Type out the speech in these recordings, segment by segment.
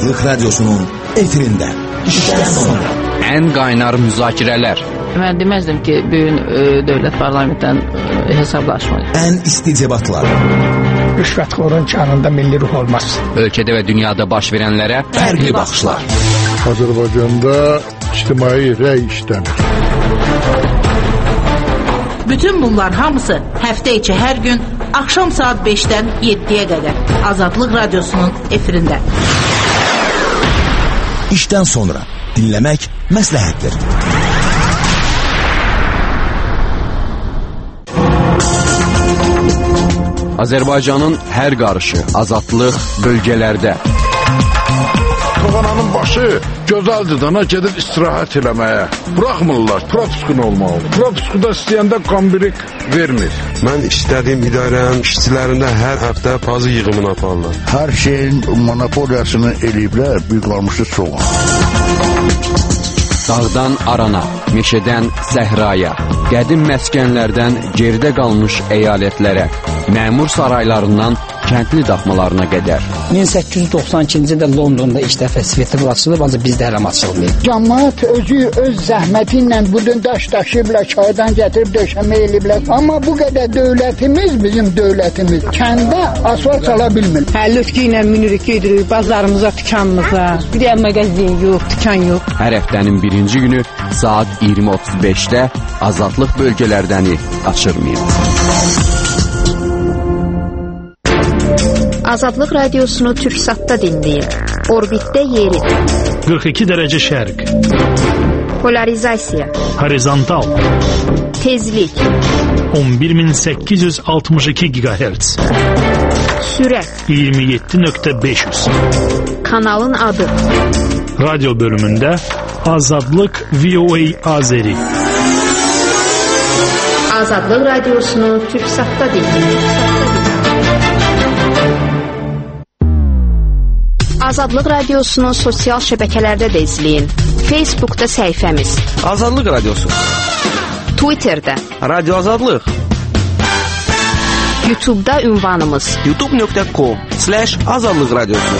Azadlıq Radyosu'nun efirində. İşdən sonra. Ən qaynar müzakirələr. Mən deməzdim ki, bugün dövlət parlamentdən hesablaşmayın. Ən isti debatlar. Rüşvətxorun kanında milli ruh olmaz. Ölkədə və dünyada baş verənlərə fərqli baxışlar. Azərbaycanda ictimai rəy işlənir. Bütün bunlar hamısı həftə içi hər gün axşam saat 5-dən 7-yə qədər Azadlıq Radyosu'nun efirində. İşdən sonra dinləmək məsləhətdir. Azərbaycanın hər qarışı, azadlıq bölgələrdə. Toğananın başı gözəldir dana gedib istirahət eləməyə. Buraxmırlar, propiskun olmalı. Propiskuda istəyəndə qambirik vermir. Mən istədiyim idarənin işçilərində hər həftə pazı yığımını aparırlar. Hər şeyin monopoliyasını eləyiblər, büyük qalmışı soğan. Dağdan arana, meşədən səhraya, qədim məskənlərdən geridə qalmış əyalətlərə, məmur saraylarından kəndli daxmalarına qədər. 1892-ci ildə Londonda ilk dəfə Svetlov açılıb, ancaq bizdə hələm açılmayıb. Cəmaət özü öz zəhməti ilə bu gün daş daşıyıblar, çaydan gətirib döşəmə eləyiblər. Amma bu qədər dövlətimiz, bizim dövlətimiz kəndə asfalt çala bilmir. Lütki ilə minirik, gedirik bazarımıza, dükanımıza. Bir də mağazin yox, dükan yox. Hər həftənin birinci günü saat 20:35-də Azadlıq bölgələrdəni açırmayın. Azadlıq Radiosunu Türksat'ta dinləyin. Orbitdə yeri. 42 dərəcə şərq. Polarizasiya. Horizontal. Tezlik. 11862 GHz. Sürət. 27.500. Kanalın adı. Radyo bölümündə Azadlıq VOA Azeri. Azadlıq Radiosunu Türksat'ta dinləyin. Azadlıq Radiosunu sosial şəbəkələrdə də izləyin. Facebookda səhifəmiz Azadlıq Radiosu, Twitterdə Radio Azadlıq, YouTube'da ünvanımız youtube.com/Azadlıq Radiosu.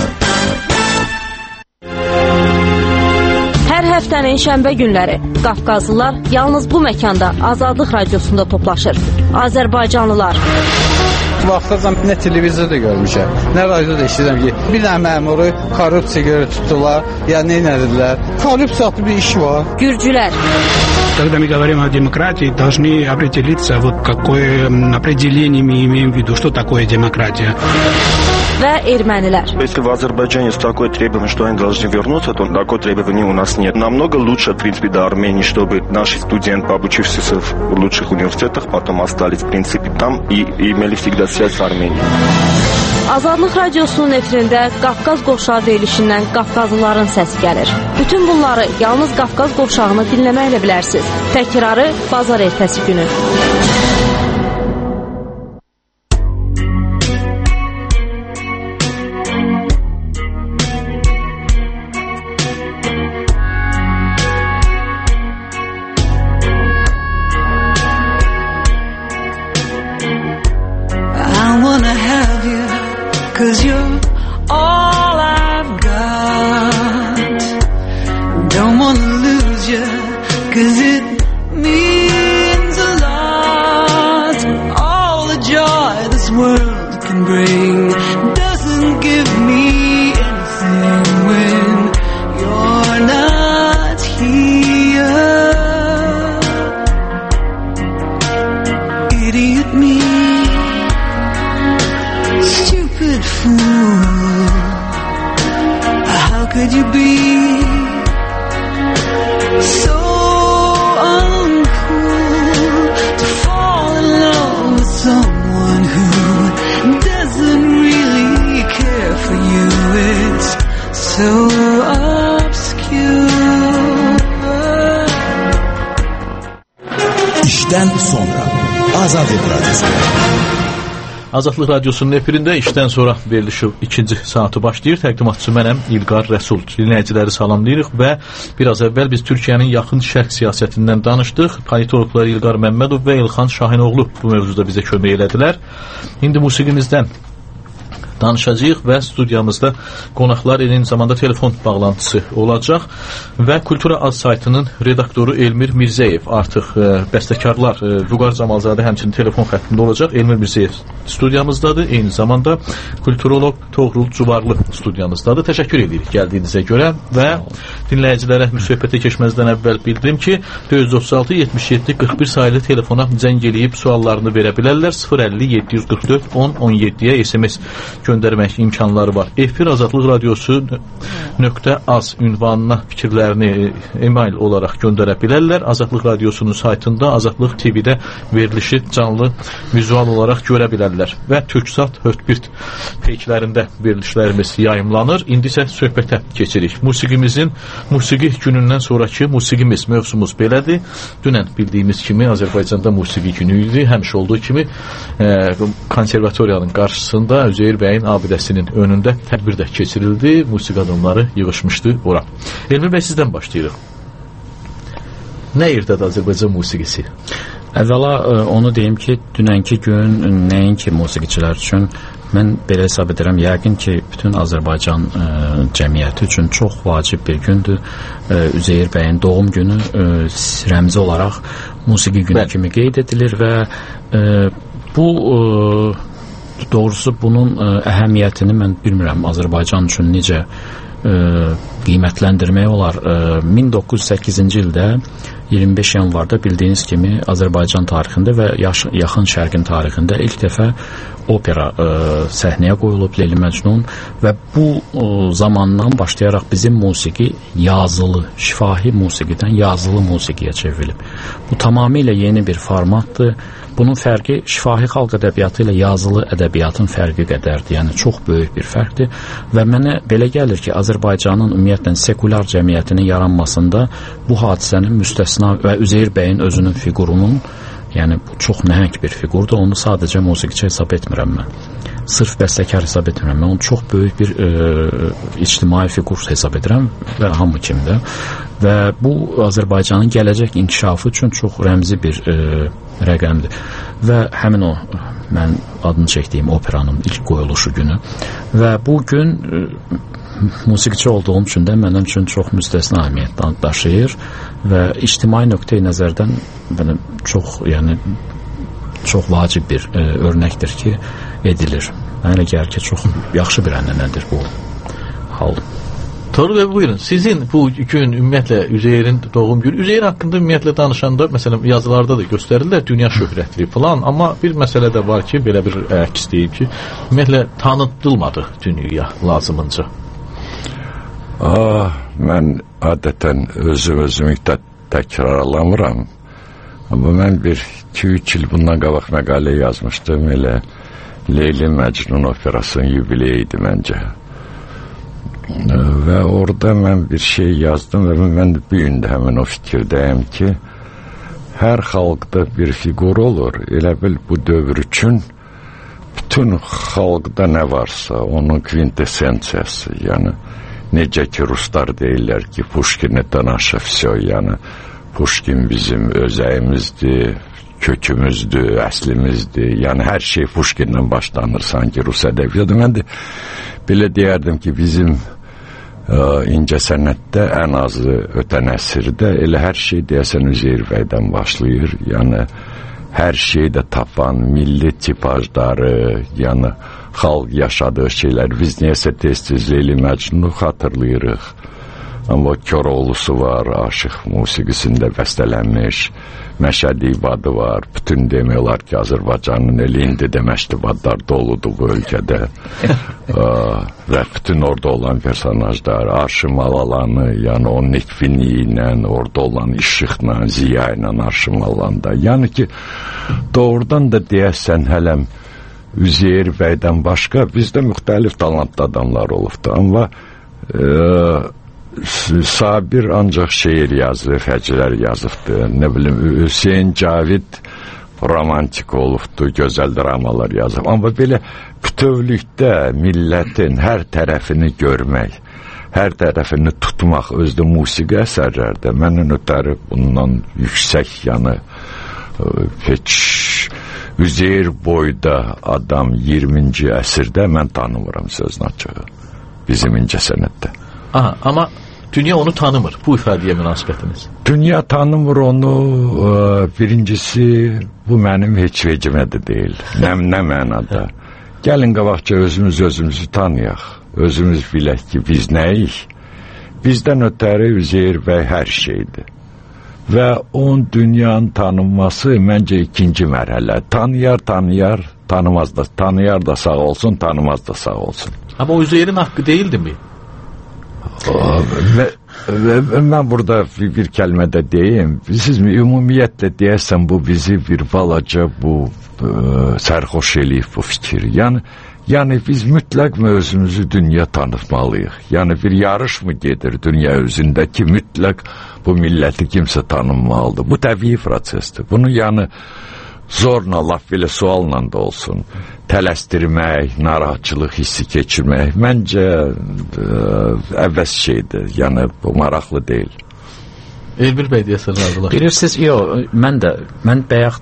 Hər həftənin şənbə günləri Qafqazlılar yalnız bu məkanda Azadlıq Radiosunda toplaşır. Azərbaycanlılar. Vaxtacan nə televizorda görmüşəm, nə radioda eşidirəm ki, bir dənə məmuru korrupsiya görə tutdular, ya nə edildilər. Korrupsiyalı bir iş var. Gürcülər. Когда мы говорим о демократии, должны определиться, вот какое определение мы имеем в виду, что такое демократия. Və ermənilər. Если в Азербайджане есть такое требование, что они должны вернуться, то такое требование у нас нет. Намного лучше, в принципе, до Армении, чтобы наши студенты, обучившиеся в лучших университетах, потом остались, в принципе, там и имели всегда связь с Арменией. Azadlıq Radiosunun efirində Qafqaz qovşağı deyilişindən Qafqazlıların səsi gəlir. Bütün bunları yalnız Qafqaz qovşağını dinləməklə bilərsiniz. Təkrarı bazar ertəsi günü. Cause you're all I've got. Don't wanna lose you, cause it means a lot. All the joy this world can bring doesn't give me anything when you're not here. Idiot me, stupid fool, how could you be so uncool to fall in love with someone who doesn't really care for you? It's so obscure. İşdən sonra Azadlıq Radyosu. Azadlıq Radyosunun efirində işdən sonra verilişi ikinci saatı başlayır. Təqdimatçı mənəm İlqar Rəsul. Dinləyiciləri salamlayırıq və biraz əvvəl biz Türkiyənin yaxın şərq siyasətindən danışdıq. Politologlar İlqar Məmmədov və İlxan Şahinoğlu bu mövzuda bizə kömək elədilər. İndi musiqimizdən danışacağıq və studiyamızda qonaqlar eyni zamanda telefon bağlantısı olacaq və Kultura Az saytının redaktoru Elmir Mirzəyev artıq bəstəkarlar Vüqar Camalzadə həmçinin telefon xəttində olacaq. Elmir Mirzəyev studiyamızdadır. Eyni zamanda kulturolog Toğrul Cuvarlı studiyamızdadır. Təşəkkür edirik gəldiyinizə görə və dinləyicilərə müsahibətə keçməzdən əvvəl bildirim ki 436 77 41 sayılı telefona zəng eləyib suallarını verə bilərlər. 050 744 10 17-yə SMS göndərmək imkanları var. Efir Azadlıq Radiosu .az ünvanına fikirlərini email olaraq göndərə bilərlər. Azadlıq Radiosunun saytında Azadlıq TV-də verilişi canlı vizual olaraq görə bilərlər və Türksat Hötbirt peyklərində verilişlərimiz yayımlanır. İndi isə söhbətə keçirik. Musiqi günündən sonraki musiqimiz mövzumuz belədir. Dünən bildiyimiz kimi Azərbaycanda musiqi günü idi. Həmişə olduğu kimi konservatoriyanın qarşısında Üzeyir bəyin abidəsinin önündə tədbir də keçirildi. Musiqi adamları yığışmışdı ora. Elmir bəy, sizdən başlayırıq. Nə yerdədir Azərbaycan musiqisi? Əvvəla onu deyim ki, dünənki gün nəinki musiqiçilər üçün mən belə hesab edirəm, yəqin ki, bütün Azərbaycan cəmiyyəti üçün çox vacib bir gündür. Üzeyir bəyin doğum günü rəmzi olaraq musiqi günü kimi qeyd edilir və bu doğrusu bunun əhəmiyyətini mən bilmirəm Azərbaycan üçün necə qiymətləndirmək olar. 1908-ci ildə 25 yanvarda bildiyiniz kimi Azərbaycan tarixində və yaxın şərqin tarixində ilk dəfə opera səhnəyə qoyulub, Leyli Məcnun, və bu zamandan başlayaraq bizim musiqi yazılı, şifahi musiqidən yazılı musiqiyə çevrilib. Bu tamamilə yeni bir formatdır. Bunun fərqi şifahi xalq ədəbiyyatı ilə yazılı ədəbiyyatın fərqi qədərdir. Yəni çox böyük bir fərqdir və mənə belə gəlir ki, Azərbaycanın ümumiyyətlə sekulyar cəmiyyətinin yaranmasında bu hadisənin müstəsna və Üzeyir bəyin özünün fiqurunun, yəni bu çox nəhəng bir fiqurdur. Onu sadəcə musiqiçi hesab etmirəm mən. Sırf bəstəkar hesab etmirəm. Mən onu çox böyük bir ictimai fiqur hesab edirəm və hamı kimi də. Və bu Azərbaycanın gələcək inkişafı üçün çox rəmzi bir rəqəmdir. Və həmin o mən adını çəkdiyim operanın ilk qoyuluşu günü və bu gün musiqiçi olduğum üçün də mənim üçün çox müstəsna əhəmiyyət daşıyır və ictimai nöqteyi nəzərdən mənim çox vacib bir örnəkdir ki, edilir. Mənə elə gəlir ki, çox yaxşı bir ənənədir bu hal. Toğrul bəy, buyurun. Sizin bu gün ümumiyyətlə Üzeyrin doğum günü, Üzeyir haqqında ümumiyyətlə danışanda, məsələn, yazılarda da göstərirlər dünya şöhrətli falan, amma bir məsələ də var ki, belə bir əks deyib ki, ümumiyyətlə tanıtılmadı dünyaya lazımınca. Mən adətən özümü təkrarlamıram, amma mən bir 2-3 il bundan qabaq məqalə yazmışdım, elə Leyli Məcnun operasının yubileyi idi məncə. Və orada mən bir şey yazdım və mən bu gün də həmin o fikirdəyəm ki, hər xalqda bir fiqur olur, elə bil bu dövr üçün bütün xalqda nə varsa onun kvintessensiyası, yəni necə ki ruslar deyirlər ki, Pushkin'dən aşağı vsyo, yəni Pushkin bizim özəyimizdir, kökümüzdür, əslimizdir, yəni hər şey Pushkin'dən başlanır sanki Rus ədəbiyyatı. Mən də belə deyərdim ki, bizim incəsənətdə ən azı ötən əsrdə elə hər şey deyəsən Üzeyir bəydən başlayır. Yəni hər şeydə tapan milli tipajları, yəni xalq yaşadığı şeylər. Biz niyəsə tez-tez Leyli Məcnunu xatırlayırıq. Amma Koroğlusu var, aşıq musiqisində bəstələnmiş, Məşədi ibadı var. Bütün demək olar ki, Azərbaycanın eli indi də məştibadlar doludur bu ölkədə. Və bütün orada olan personajlar, Arşı Malalanı, yəni o nitfini ilə, orada olan işıqla, ziya ilə Arşı Malalanda. Yəni ki, doğrudan da deyəsən hələm Üzeyir bəydən başqa bizdə müxtəlif talantlı adamlar olubdur. Amma Sabir ancaq şeir yazıb, həcələr yazıbdır. Nə bilim, Hüseyin Cavid romantik olubdur, gözəl dramalar yazıb. Amma belə bütövlükdə millətin hər tərəfini görmək, hər tərəfini tutmaq özdə musiqi əsərlərdə məndən ötəri bundan yüksək, yəni heç Üzeyir boyda adam 20-ci əsrdə mən tanımıram sözün açığı. Bizim incəsənətdə. Aha, amma dünya onu tanımır. Bu ifadəyə münasibətiniz. Dünya tanımır onu. Birincisi, bu mənim heç vecimə də deyil. Nə mənada. Gəlin qabaqca özümüzü tanıyaq. Özümüz bilək ki, biz nəyik? Bizdən ötəri Üzeyir bəy hər şeydir. Və onun dünyanın tanınması məncə ikinci mərhələ. Tanıyar, tanımaz da. Tanıyar da sağ olsun, tanımaz da sağ olsun. Amma Üzeyir'in haqqı deyildi mi? Və mən burada bir kəlmədə deyim. Siz ümumiyyətlə deyəsən bu bizi bir balaca bu sərxoş eləyib bu fikir. Yəni biz mütləq özümüzü dünya tanıtmalıyıq. Yəni bir yarış mı gedir dünya üzündə ki, mütləq bu milləti kimsə tanınmalıdır. Bu təbii prosesdir. Bunu yəni zorla, laf belə sualla da olsun, tələsdirmək, narahatçılıq hissi keçirmək məncə əvvəz şeydir. Yəni bu maraqlı deyil. Elmir bəy deyəsən razılar. Bilirsiniz, mən bayaq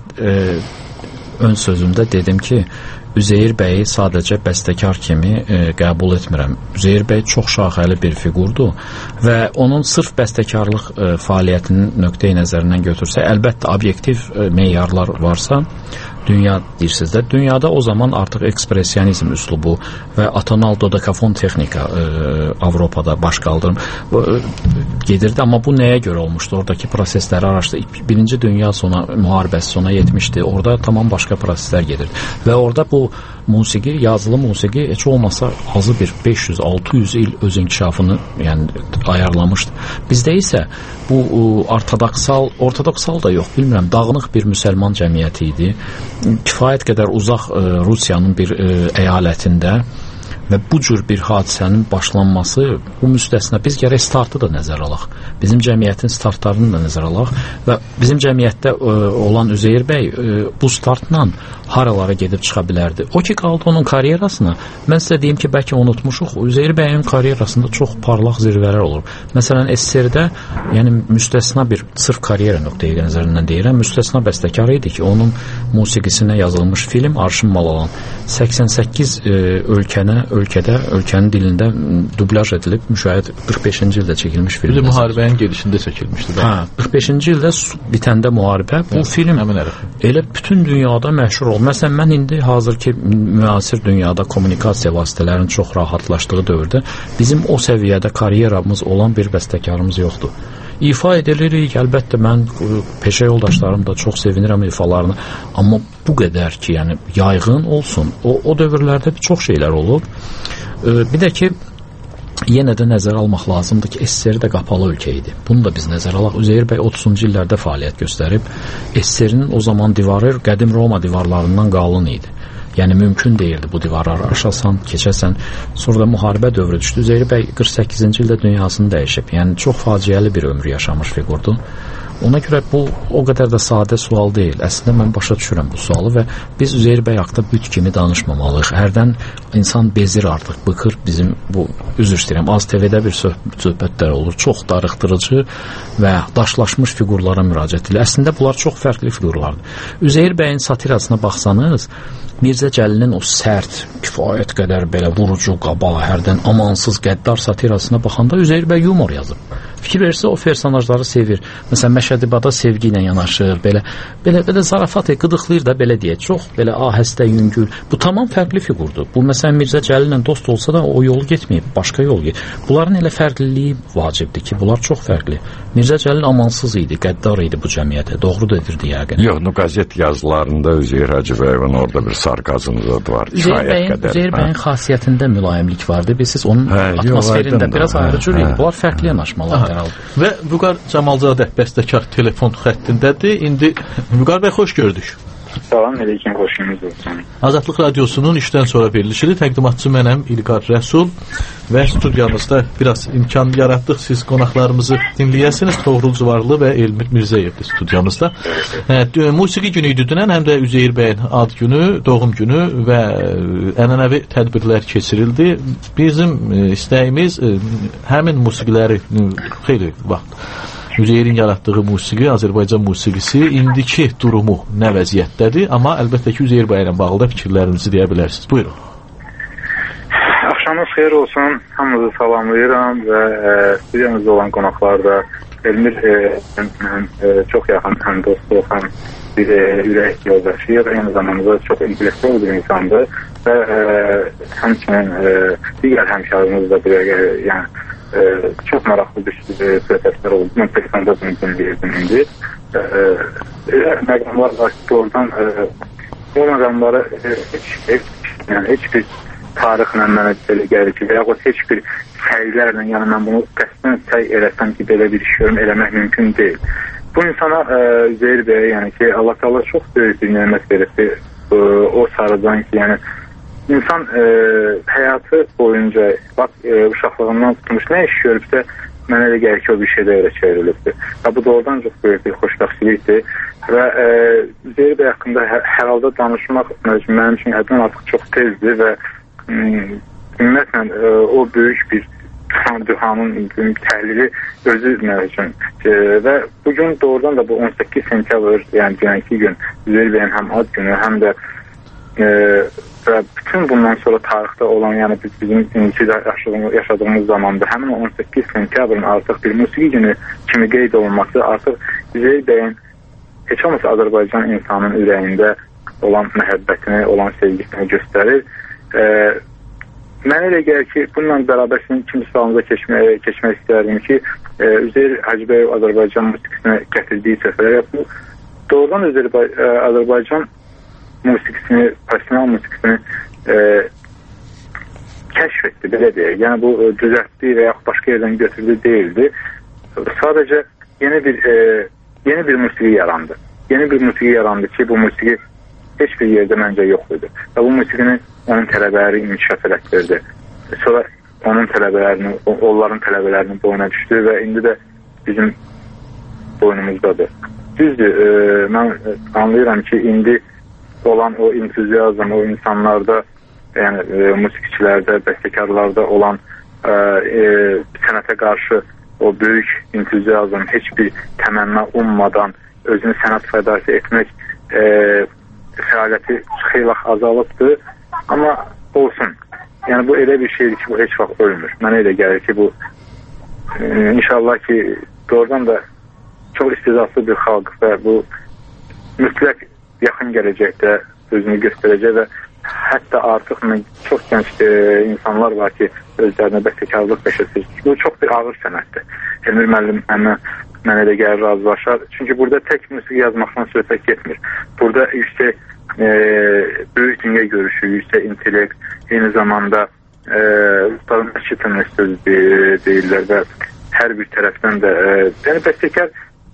ön sözümdə dedim ki, Üzeyir bəyi sadəcə bəstəkar kimi qəbul etmirəm. Üzeyir bəy çox şaxəli bir fiqurdur və onun sırf bəstəkarlıq fəaliyyətinin nöqteyi nəzərindən götürsə, əlbəttə obyektiv meyarlar varsa, dünya deyirsiniz də, dünyada o zaman artıq ekspresyonizm üslubu və atonal dodekafon texnika Avropada baş qaldırım gedirdi, amma bu nəyə görə olmuşdu? Oradakı prosesləri araşdırdı. Birinci Dünya müharibəsi sona yetmişdi. Orada tamam başqa proseslər gedirdi. Və orada bu musiqi, yazılı musiqi heç olmasa azı bir 500-600 il öz inkişafını ayarlamışdı. Bizdə isə bu ortodoksal da yox, bilmirəm, dağınıq bir müsəlman cəmiyyəti idi. Kifayət qədər uzaq Rusiyanın bir əyalətində və bu cür bir hadisənin başlanması, bu müstəsna, biz gərək startı da nəzər alaq. Bizim cəmiyyətin startlarını da nəzər alaq və bizim cəmiyyətdə olan Üzeyir bəy bu startla haralara gedib çıxa bilərdi. O ki, qaldı onun karyerasına, mən sizə deyim ki, bəlkə unutmuşuq, Üzeyir bəyin karyerasında çox parlaq zirvələr olur. Məsələn, SSR-də, yəni müstəsna bir sırf karyera nöqteyi nəzərindən deyirəm, müstəsna bəstəkar idi ki, onun musiqisinə yazılmış film Arşın Malalan 88 ölkənin dilində dublaj edilib, müşahidə 45-ci ildə çəkilmiş film. Bir də müharibənin gedişində çəkilmişdi. Hə, 45-ci ildə bitəndə müharibə, bu film elə bütün dünyada məşhur oldu. Məsələn, mən indi hazırki müasir dünyada kommunikasiya vasitələrinin çox rahatlaşdığı dövrdə bizim o səviyyədə karyeramız olan bir bəstəkarımız yoxdur. İfa edirik, əlbəttə mən peşə yoldaşlarım da çox sevinirəm ifalarını, amma bu qədər ki, yəni yayğın olsun, o dövrlərdə çox şeylər olub. Bir də ki, yenə də nəzər almaq lazımdır ki, SSR də qapalı ölkə idi. Bunu da biz nəzər alaq. Üzeyir bəy 30-cu illərdə fəaliyyət göstərib. SSR-nin o zaman divarı qədim Roma divarlarından qalın idi. Yəni mümkün deyildi bu divarları aşasan, keçəsən. Sonra da müharibə dövrü düşdü. Üzeyir bəy 48-ci ildə dünyasını dəyişib. Yəni çox faciəli bir ömür yaşamış fiqurdur. Ona görə bu o qədər də sadə sual deyil. Əslində mən başa düşürəm bu sualı və biz Üzeyir bəy haqqında büt kimi danışmamalıyıq. Hərdən insan bezir artıq, bıxır bizim bu, üzr istəyirəm, Az TV-də bir söhbətlər olur. Çox darıxdırıcı və daşlaşmış fiqurlara müraciət edilir. Əslində bunlar çox fərqli fiqurlardır. Üzeyir bəyin satirasına baxsanız, Mirzə Cəlilin o sərt, kifayət qədər belə vurucu, qaba, hərdən amansız, qəddar satirasına baxanda Üzeyir bəy yumor yazıb. Fikir verirsə o personajları sevir. Məsələn, Məşədibada sevgi ilə yanaşır, belə zarafat qıdıqlayır da, belə deyək, çox belə ahəstə, yüngül. Bu tamam fərqli fiqurdur. Bu məsələn Mirzə Cəlillə dost olsa da o yolu getməyib, başqa yol getməyib. Bunların elə fərqliliyi vacibdir ki, bunlar çox fərqli. Mirzə Cəlil amansız idi, qəddar idi bu cəmiyyətə, doğru dedirdi yəqin. Yox, qəzet yazılarında Üzeyir Hacıbəyevin orada bir sarkazmı var. Üzeyir bəyin xasiyyətində mülayimlik vardı. Siz onun atmosferində biraz ayrıcı idi. Bunlar fərqli yanaşmalar. Və Vüqar Cəmalzadə bəstəkar telefon xəttindədir. İndi Vüqar bəy, xoş gördük. Salam, əleykum, xoşunuz olsun. Azadlıq Radiosunun işdən sonra verilişidir. Təqdimatçı mənəm İlqar Rəsul və studiyamızda biraz imkan yaratdıq. Siz qonaqlarımızı dinləyəsiniz. Toğrul Civarlı və Elmir Mirzəyevdir studiyamızda. Musiqi günü idi dünən, həm də Üzeyir bəyin ad günü, doğum günü və ənənəvi tədbirlər keçirildi. Bizim istəyimiz həmin musiqiləri xeyli vaxt Üzeyrin yaratdığı musiqi, Azərbaycan musiqisi indiki durumu nə vəziyyətdədir? Amma əlbəttə ki, Üzeyir bəy ilə bağlı da fikirlərinizi deyə bilərsiniz. Buyurun. Axşamınız xeyir olsun. Hamınızı salamlayıram və studiyamızda olan qonaqlar da Elmir çox yaxın həm dostluq, həm bir ürək yoldaşıyıq. Aynı zamanda çox intellektual bir insandır və həmçinin digər həmkarımız da çox maraqlı bir söhbətlər oldu. Mən telefonda bunu dinləyirdim indi. Məqamlar var ki, oradan o məqamları heç bir tarixlə mənə belə gəlir ki, və yaxud heç bir səylərlə, yəni mən bunu qəsdən səy eləsəm ki, belə bir iş görüm, eləmək mümkün deyil. Bu insana Üzeyir bəyə, yəni ki, Allah Teala çox böyük bir nimət verir o sarıdan ki, yəni insan həyatı boyunca uşaqlığından tutmuş nə iş görübsə, mənə elə gəlir ki, o bir şeydə elə çevrilibdir. Və bu doğrudan çox böyük bir xoşbəxtlikdir və Üzeyir bəy haqqında hər halda danışmaq mənim üçün həddən artıq çox tezdir və ümumiyyətlə o böyük bir duhanın təhlili özü mənim üçün və bugün doğrudan da bu 18 sentyabr, yəni dünənki gün Üzeyir bəyin həm ad günü, həm də və bütün bundan sonra tarixdə olan, yəni bizim indiki yaşadığımız zamanda həmin o 18 sentyabrın artıq bir musiqi günü kimi qeyd olunması artıq Üzeyir bəyin heç olmasa Azərbaycan insanın ürəyində olan məhəbbətini, olan sevgisini göstərir. Mənə elə gəlir ki, bununla bərabər sizin ikinci sualınıza keçmək istərdim ki, Üzeyir Hacıbəyev Azərbaycan musiqisinə gətirdiyi səfərlər bu doğrudan Azərbaycan musiqisini, profesional musiqisini kəşf etdi, belə deyək. Yəni bu düzəltdi və yaxud başqa yerdən götürdü deyildi. Sadəcə yeni bir musiqi yarandı. Yeni bir musiqi yarandı ki, bu musiqi heç bir yerdə məncə yox idi. Və bu musiqini onun tələbələri inkişaf elətdirdi. Sonra onun tələbələrini, onların tələbələrinin boyuna düşdü və indi də bizim boynumuzdadır. Düzdür, mən anlayıram ki, indi olan o entuziyazm, o insanlarda, yəni musiqiçilərdə, bəstəkarlarda olan sənətə qarşı o böyük entuziyazm, heç bir təmənna ummadan özünü sənət fədası etmək fəaliyyəti xeyli vaxt azalıbdır. Amma olsun. Yəni bu elə bir şeydir ki, bu heç vaxt ölmür. Mənə elə gəlir ki, bu inşallah ki, doğrudan da çox istedadlı bir xalq və bu mütləq yaxın gələcəkdə özünü göstərəcək və hətta artıq çox gənc insanlar var ki, özlərinə bəstəkarlıq peşəsi. Bu çox bir ağır sənətdir. Elmir müəllim mənə elə gəlir razılaşar. Çünki burada tək musiqi yazmaqdan söhbət getmir. Burada yüksək böyük dünya görüşü, yüksək intellekt, eyni zamanda ustadın eşitilmiş söz deyirlər və hər bir tərəfdən də yəni bəstəkar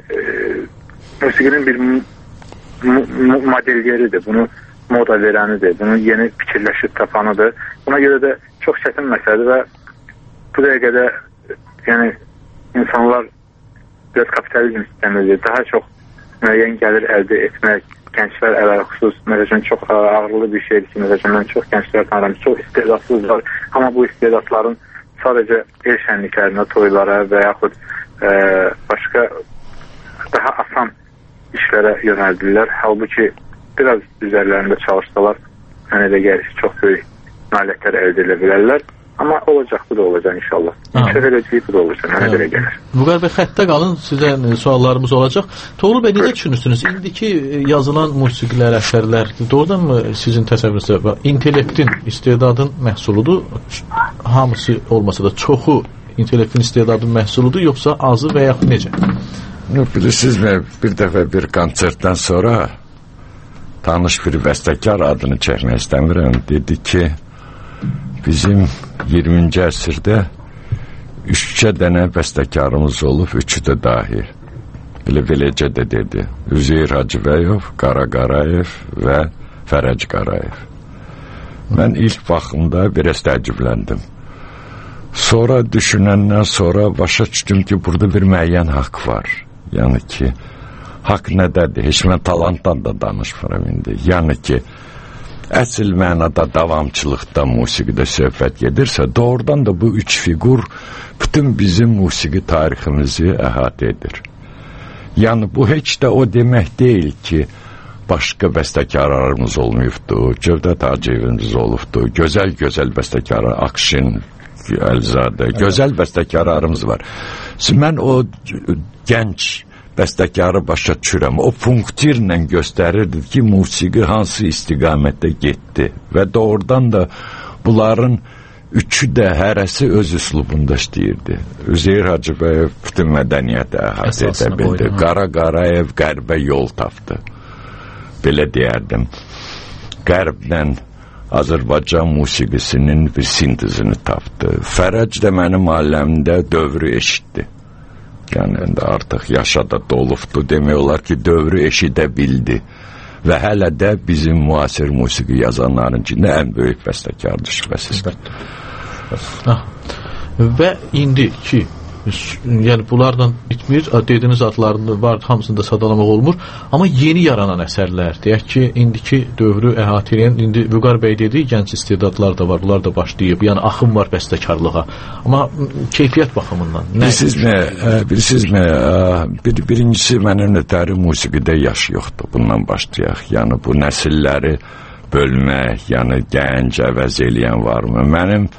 musiqinin bir modelyeridir, bunu moda verənidir, bunu yeni fikirləşib tapanıdır. Buna görə də çox çətin məsələdir və bu dəqiqədə yəni insanlar biraz kapitalizm sistemidir, daha çox müəyyən gəlir əldə etmək, gənclər ələlxüsus, məsələn, çox ağırlı bir şeydir ki, məsələn, mən çox gənclər tanırım, çox istedadsızlar, amma bu istedadların sadəcə el şənliklərinə, toylara və yaxud başqa daha asan işlərə yönəldirlər. Halbuki biraz üzərlərində çalışsalar, mənə elə gəlir ki, çox böyük nailiyyətlər əldə edə bilərlər. Amma olacaq, bu da olacaq inşallah. İnkişaf edəcək, bu da olacaq, mənə belə gəlir. Vüqar bəy, xəttə qalın, sizə suallarımız olacaq. Toğrul bəy, necə düşünürsünüz? İndiki yazılan musiqilər, əsərlər, doğrudan mı sizin təsəvvürünüzdə intellektin, istedadın məhsuludur? Hamısı olmasa da çoxu intellektin, istedadın məhsuludur, yoxsa azı və yaxud necə? Bilirsiniz mi, bir dəfə bir konsertdən sonra tanış bir bəstəkar, adını çəkmək istəmirəm, dedi ki, bizim 20-ci əsrdə 3 dənə bəstəkarımız olub, 3-ü də dahil. Beləcə də dedi. Üzeyir Hacıbəyev, Qara Qarayev və Fərəc Qarayev. Mən ilk vaxtında biraz təəccübləndim. Sonra düşünəndən sonra başa düşdüm ki, burada bir müəyyən haqq var. Yəni ki, haqq nədədir? Heç mən talantdan da danışmıram indi. Yəni ki, əsl mənada davamçılıqdan musiqidə söhbət gedirsə, doğrudan da bu üç fiqur bütün bizim musiqi tariximizi əhatə edir. Yəni bu heç də o demək deyil ki, başqa bəstəkarlarımız olmayıbdı, Cövdət Hacıyevimiz olubdu, gözəl bəstəkarlar, Akşin, Əlizadə, gözəl bəstəkarlarımız var. Mən o gənc bəstəkarı başa düşürəm. O punktirlə göstərirdi ki, musiqi hansı istiqamətdə getdi və doğrudan da bunların üçü də hərəsi öz üslubunda işləyirdi. Üzeyir Hacıbəyev bütün mədəniyyəti əhatə edə bildi. Qara Qarayev qərbə yol tapdı. Belə deyərdim. Qərblə Azərbaycan musiqisinin bir sintezini tapdı. Fərəc də mənim aləmdə dövrü eşitdi. Yəni artıq yaşa da dolubdu, demək olar ki, dövrü eşidə bildi və hələ də bizim müasir musiqi yazanların içində ən böyük bəstəkardır şübhəsiz. Və indi ki, yəni bunlarla bitmir, dediyiniz adlarında var, hamısında sadalamaq olmur, amma yeni yaranan əsərlər, deyək ki, indiki dövrü əhatə edən, indi Vüqar bəy dedi, gənc istedadlar da var, bunlar da başlayıb, yəni axım var bəstəkarlığa, amma keyfiyyət baxımından Bilirsizmi, birincisi mənim nətəri musiqidə yaş yoxdur, bundan başlayaq, yəni bu nəsilləri bölmək, yəni gənc əvəz eləyən varmı? Mənim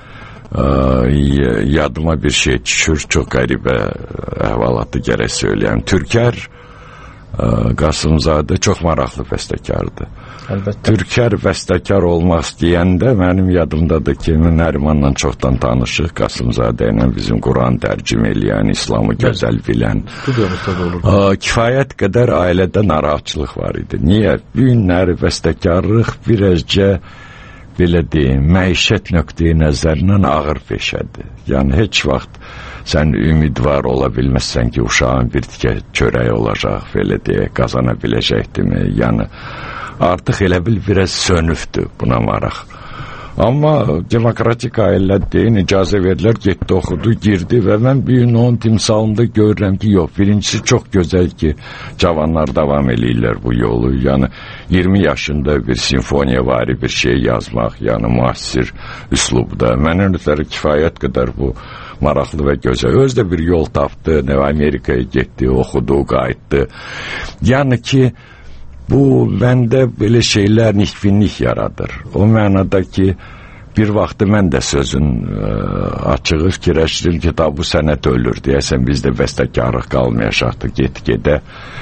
yadıma bir şey düşür, çox qəribə əhvalatı gərək söyləyəm. Türkər Qasımzadə çox maraqlı bəstəkardır. Türkər bəstəkar olmaq istəyəndə mənim yadımdadır ki, Nərimanla çoxdan tanışıq, Qasımzadə ilə bizim Quran tərcümə eləyən, İslamı gözəl bilən. Kifayət qədər ailədə narahatçılıq var idi. Niyə? Günləri bəstəkarlıq birəcə belə deyim, məişət nöqteyi nəzərindən ağır peşədir. Yəni, heç vaxt sən ümidvar ola bilməzsən ki, uşağın bir tikə çörək olacaq, belə deyək, qazana biləcəkdimi? Yəni, artıq elə bil biraz sönüfdür buna maraq. Amma demokratik ailələr deyin, icazə verdilər, getdi, oxudu, girdi və mən bir gün onun timsalında görürəm ki, yox, birincisi çox gözəl ki, cavanlar davam eləyirlər bu yolu, yəni 20 yaşında bir simfoniya vari bir şey yazmaq, yəni müasir üslubda, mənim ötəri kifayət qədər bu maraqlı və gözəl, öz də bir yol tapdı, Amerikaya getdi, oxudu, qayıtdı, yəni ki, bu məndə belə şeylər nikbinlik yaradır. O mənada ki, bir vaxtı mən də sözün açığı fikirləşdirim ki, bu sənət ölür, deyəsən bizdə bəstəkarlıq qalmayacaqdı, get-gedə.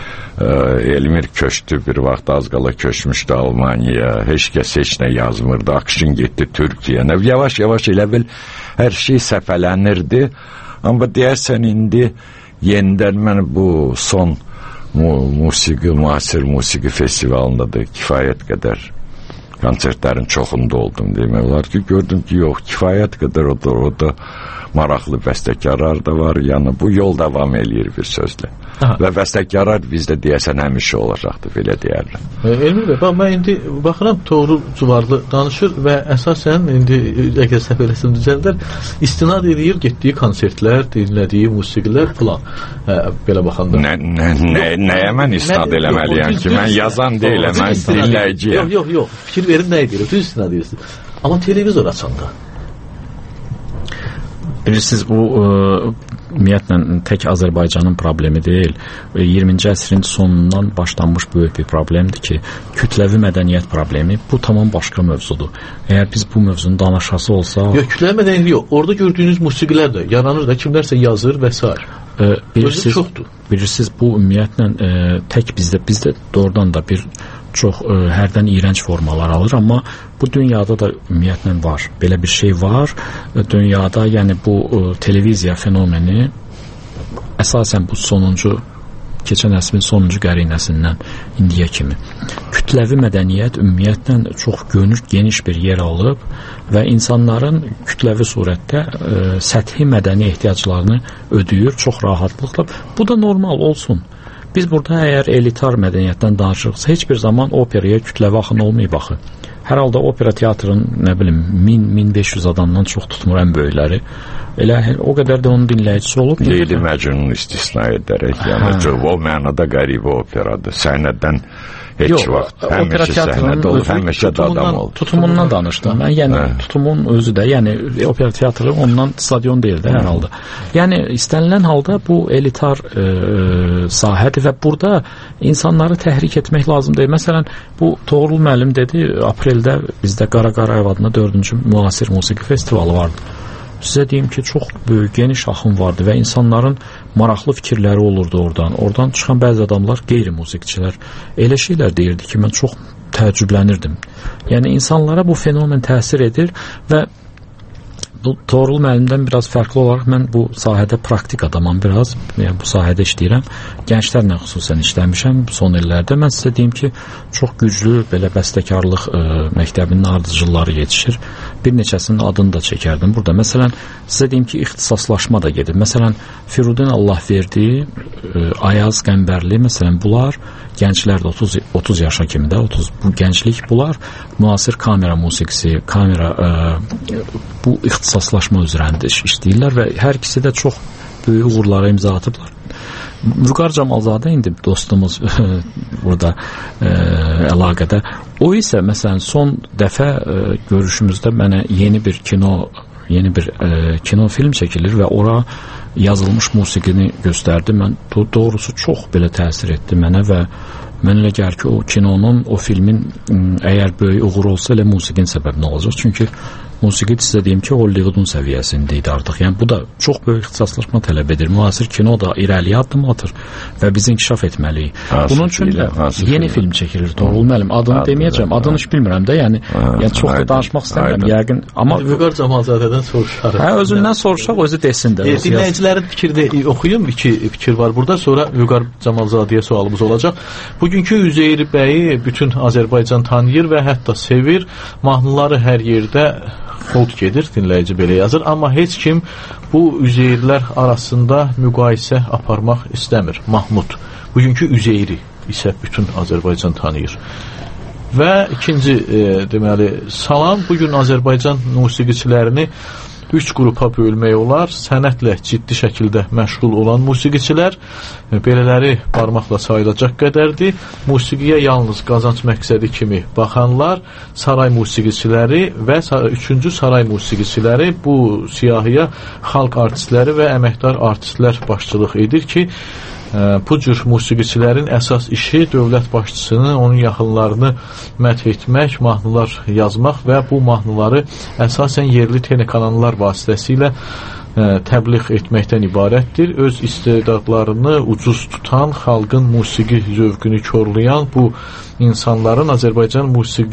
Elmir köçdü, bir vaxt az qala köçmüşdü Almaniyaya, heç kəs heç nə yazmırdı, Akşin getdi Türkiyəyə, yavaş-yavaş elə bil hər şey səfələnirdi, amma deyərsən indi yenidən mən bu son müasir musiqi festivalında da kifayət qədər konsertlərin çoxunda oldum demək olar ki, gördüm ki, yox, kifayət qədər o da maraqlı bəstəkarlar da var, yəni bu yol davam eləyir bir sözlə. Və bəstəkarlar bizdə deyəsən həmişə olacaqdır, belə deyərlər. Elmir bəy, mən indi baxıram, Toğrul Cuvarlı danışır və əsasən indi əgər səhv eləsəm düzəldər, istinad edir getdiyi konsertlər, dinlədiyi musiqilər falan, belə baxanda. Nəyə mən istinad eləməliyəm ki, mən yazan deyiləm, mən dinləyiciyəm. Yox, fikir verin nə edir, düz istinad edirsiniz. Amma televizor açanda. Bilirsiniz, bu ümumiyyətlə tək Azərbaycanın problemi deyil. 20-ci əsrin sonundan başlanmış böyük bir problemdir ki, kütləvi mədəniyyət problemi bu tamam başqa mövzudur. Əgər biz bu mövzunu danışası olsa... Yox, kütləvi mədəniyyət yox. Orada gördüyünüz musiqilər də yaranır da, kimlərsə yazır və s. Bilirsiniz, bu ümumiyyətlə tək bizdə doğrudan da bir çox hərdən iyrənc formalar alır, amma bu dünyada da ümumiyyətlə var. Belə bir şey var. Dünyada, yəni bu televiziya fenomeni əsasən bu keçən əsrin sonuncu qərinəsindən indiyə kimi. Kütləvi mədəniyyət ümumiyyətlə çox geniş bir yer alıb və insanların kütləvi surətdə səthi mədəni ehtiyaclarını ödəyir çox rahatlıqla. Bu da normal olsun. Biz burada əgər elitar mədəniyyətdən danışırıqsa, heç bir zaman operaya kütləvi axın olmayıb axı. hər halda opera teatrın, nə bilim, 1000-1500 adamdan çox tutmur ən böyükləri. Elə o qədər də onun dinləyicisi olub. Leyli Məcnun istisna edərək, yəni o mənada qəribə operadır. Səhnədən heç vaxt həmişə səhnədə olur, həmişə də adam olur. Tutumundan danışdım. Mən yəni tutumun özü də, yəni opera teatrı ondan stadion deyil də hər halda. Yəni istənilən halda bu elitar sahədir və burada insanları təhrik etmək lazım deyil. Məsələn, bu Toğrul müəllim dedi, apreldə bizdə Qara Qarayev adına 4-cü müasir musiqi festivalı vardı. Sizə deyim ki, çox böyük, geniş axın vardı və insanların maraqlı fikirləri olurdu oradan. Oradan çıxan bəzi adamlar, qeyri-musiqiçilər elə şeylər deyirdi ki, mən çox təəccüblənirdim. Yəni, insanlara bu fenomen təsir edir və bu Toğrul müəllimdən biraz fərqli olaraq mən bu sahədə praktik adamam biraz, yəni bu sahədə işləyirəm. Gənclərlə xüsusən işləmişəm son illərdə. Mən sizə deyim ki, çox güclü belə bəstəkarlıq məktəbinin ardıcılları yetişir. Bir neçəsinin adını da çəkərdim burada. Məsələn, sizə deyim ki, ixtisaslaşma da gedir. Məsələn, Firudin Allahverdi, Ayaz Qəmbərli, məsələn, bunlar gənclər də 30 yaşa kimi də, bu gənclik bunlar müasir kamera musiqisi, bu ixtisaslaşma üzrəndə işləyirlər və hər ikisi də çox böyük uğurlara imza atıblar. Vüqar Camalzadə indi dostumuz burada əlaqədə. O isə məsələn son dəfə görüşümüzdə mənə yeni bir kino film çəkilir və ora yazılmış musiqini göstərdi. Mən doğrusu çox belə təsir etdi mənə və mən elə gəlir ki, o kinonun, o filmin əgər böyük uğur olsa elə musiqinin səbəbinə olacaq. Çünki musiqi sizə deyim ki, Hollywoodun səviyyəsində idi artıq. Yəni bu da çox böyük ixtisaslaşma tələb edir. Müasir kino da irəliyə addım atır və biz inkişaf etməliyik. Bunun üçün də yeni film çəkilir. Toğrul müəllim, adını deməyəcəm. Adını heç bilmirəm də. Yəni çox da danışmaq istəmirəm yəqin. Amma Vüqar Camalzadədən soruşarıq. Hə, özündən soruşaq, özü desin də. Dinləyicilərin fikrini oxuyum. İki fikir var burada. Sonra Vüqar Camalzadəyə sualımız olacaq. Bugünkü Üzeyir bəyi bütün Azərbaycan tanıyır və hətta sevir. Mahnıları hər yerdə xod gedir, dinləyici belə yazır. Amma heç kim bu Üzeyirlər arasında müqayisə aparmaq istəmir. Mahmud. Bugünkü Üzeyiri isə bütün Azərbaycan tanıyır. Və ikinci deməli, salam. Bugün Azərbaycan musiqiçilərini 3 qrupa bölmək olar. Sənətlə ciddi şəkildə məşğul olan musiqiçilər, belələri barmaqla sayılacaq qədərdir. Musiqiyə yalnız qazanc məqsədi kimi baxanlar, saray musiqiçiləri və 3-cü saray musiqiçiləri. Bu siyahıya xalq artistləri və əməkdar artistlər başçılıq edir ki, bu cür musiqiçilərin əsas işi dövlət başçısını, onun yaxınlarını məth etmək, mahnılar yazmaq və bu mahnıları əsasən yerli telekanallar vasitəsilə təbliğ etməkdən ibarətdir. Öz istedadlarını ucuz tutan, xalqın musiqi zövqünü korlayan bu insanların Azərbaycan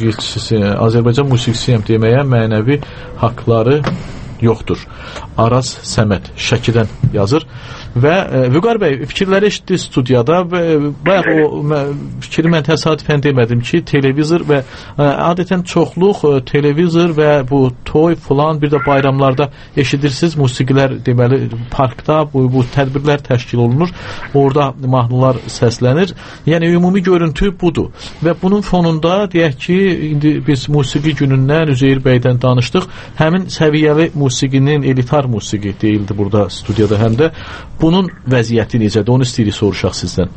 musiqisiyəm deməyə mənəvi haqları yoxdur. Araz Səməd Şəkidən yazır. Və Vüqar bəy, fikirləri eşitdi studiyada. Bayaq o fikri mən təsadüfən demədim ki, televizor və adətən çoxluq televizor və bu toy filan, bir də bayramlarda eşidirsiniz, musiqilər deməli parkda bu tədbirlər təşkil olunur. Orada mahnılar səslənir. Yəni ümumi görüntü budur. Və bunun fonunda deyək ki, indi biz musiqi günündən Üzeyir bəydən danışdıq. Həmin səviyyəli musiqinin elitar musiqi deyildi burada studiyada həm də. Bunun vəziyyəti necədir? Onu istəyirik soruşaq sizdən.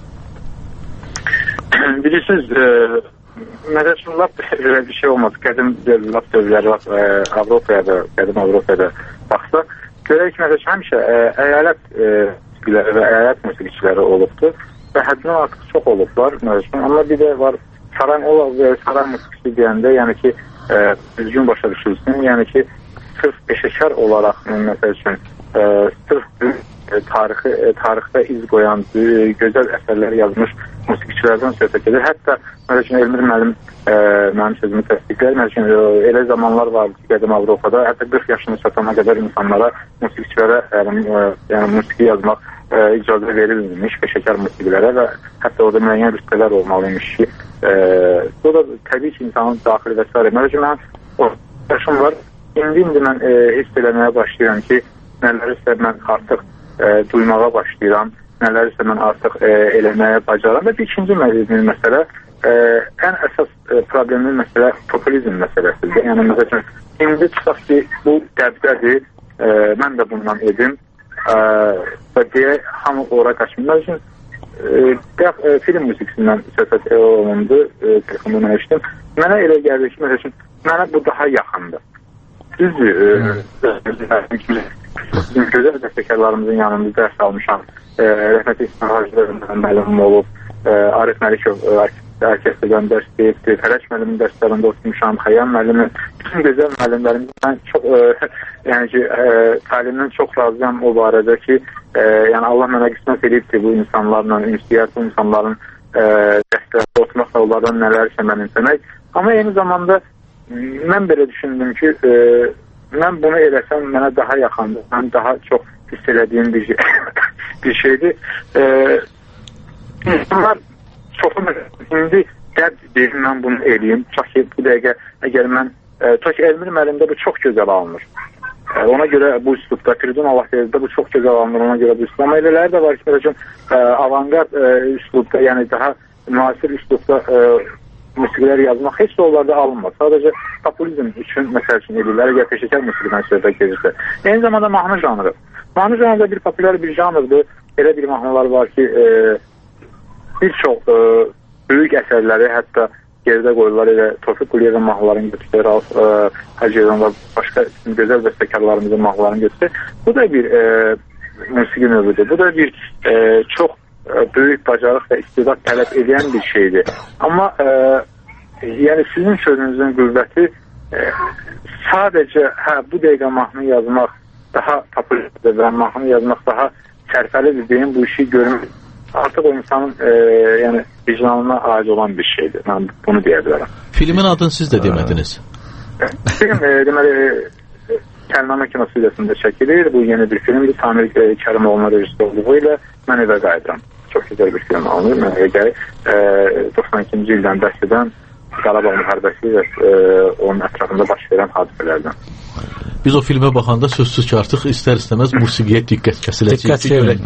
Bilirsiniz, məsələn, lap belə bir şey olmaz. Qədim dövlətləri qədim Avropaya baxsa, görək ki, məsələn, həmişə əyalət musiqiləri və əyalət musiqiçiləri olubdur və həddindən artıq çox olublar. Məsələn, amma bir də var, saray musiqisi deyəndə, yəni ki, düzgün başa düşülsün, yəni ki, sırf peşəkar olaraq, məsələn, sırf tarixdə iz qoyan, gözəl əsərlər yazmış musiqiçilərdən söhbət edir. Hətta Elmir müəllim mənim sözümü təsdiqlər. Elə zamanlar var ki, qədim Avropada hətta 40 yaşını çatana qədər insanlara, musiqiçilərə yəni musiqi yazmaq icazə verilmiş peşəkar musiqilərə və hətta orada müəyyən rütbələr olmalıymış ki, bu da təbii ki, insanın daxili və s. Mən o yaşım var. İndi mən hiss eləməyə başlayıram ki, nələrsə mən artıq duymağa başlayıram, nələrsə mən artıq eləməyə bacaram və bir ikinci məsələ, ən əsas problemli məsələ populizm məsələsidir. Yəni, məsələn, indi çıxaq ki, bu dəbdədir, mən də bundan edim və deyə hamı ora qaçmırlar üçün film müziksindən söhbət olundu, telefonda mən eşitdim. Mənə elə gəldi ki, məsələn, mənə bu daha yaxındır. Düzdür, gözəl dəstəkarlarımızın yanında dərs almışam. Rəhmətli İsmail Hacılarından müəllimim olub, Arif Məlikov orkestrdən dərs deyibdir, Fərəc müəllimin dərslərində oturmuşam, Xəyyam müəllimin, bütün gözəl müəllimlərimizin mən çox, yəni ki, təlimdən çox razıyam o barədə ki, yəni Allah mənə qismət edibdir bu insanlarla, ünsiyyət, bu insanların dərslərində oturmaqla onlardan nələrsə mənimsəmək. Amma eyni zamanda mən belə düşündüm ki, mən bunu eləsəm mənə daha yaxındır, mən daha çox hiss elədiyim bir şeydir. İnsanlar çoxu indi dərd deyil, mən bunu eləyim. Çox ki, bu dəqiqə, əgər mən, çox ki, Elmir müəllimdə bu çox gözəl alınır. Ona görə bu üslubda, Firidun Allahverdidə bu çox gözəl alınır, ona görə bu üslubda. Amma elələri də var ki, məsələn, avangard üslubda, yəni daha müasir üslubda musiqiləri yazmaq heç də onlarda alınmaz. Sadəcə populizm üçün, məsəl üçün edirlər, əgər peşəkar musiqidən söhbət gedirsə. Eyni zamanda mahnı janrı. Mahnı janrı da bir popülər bir janrdır. Elə bir mahnılar var ki, bir çox böyük əsərləri hətta geridə qoyurlar. Elə Tofiq Quliyevin mahnılarını götürür, Hacıyevan və başqa gözəl bəstəkarlarımızın mahnılarını götürür. Bu da bir musiqi növüdür. Bu da bir çox böyük bacarıq və istedad tələb edən bir şeydir. Amma yəni sizin sözünüzün qüvvəti sadəcə bu dəqiqə mahnı yazmaq daha popülərdir və mahnı yazmaq daha sərfəlidir deyim, bu işi görmür. Artıq o insanın yəni vicdanına aid olan bir şeydir. Mən bunu deyə bilərəm. Filmin adını siz də demədiniz. Film deməli Kəlnamə kino studiyasında çəkilir. Bu yeni bir filmdir. Samir Kərimoğlu'nun rejissorluğu ilə Mən evə qayıdıram. Çox gözəl bir film alınır. Mən evə gəlir. 92-ci ildən bəs edən Qarabağ müharibəsi və onun ətrafında baş verən hadisələrdən. Biz o filmə baxanda sözsüz ki, artıq istər-istəməz musiqiyə diqqət kəsiləcək.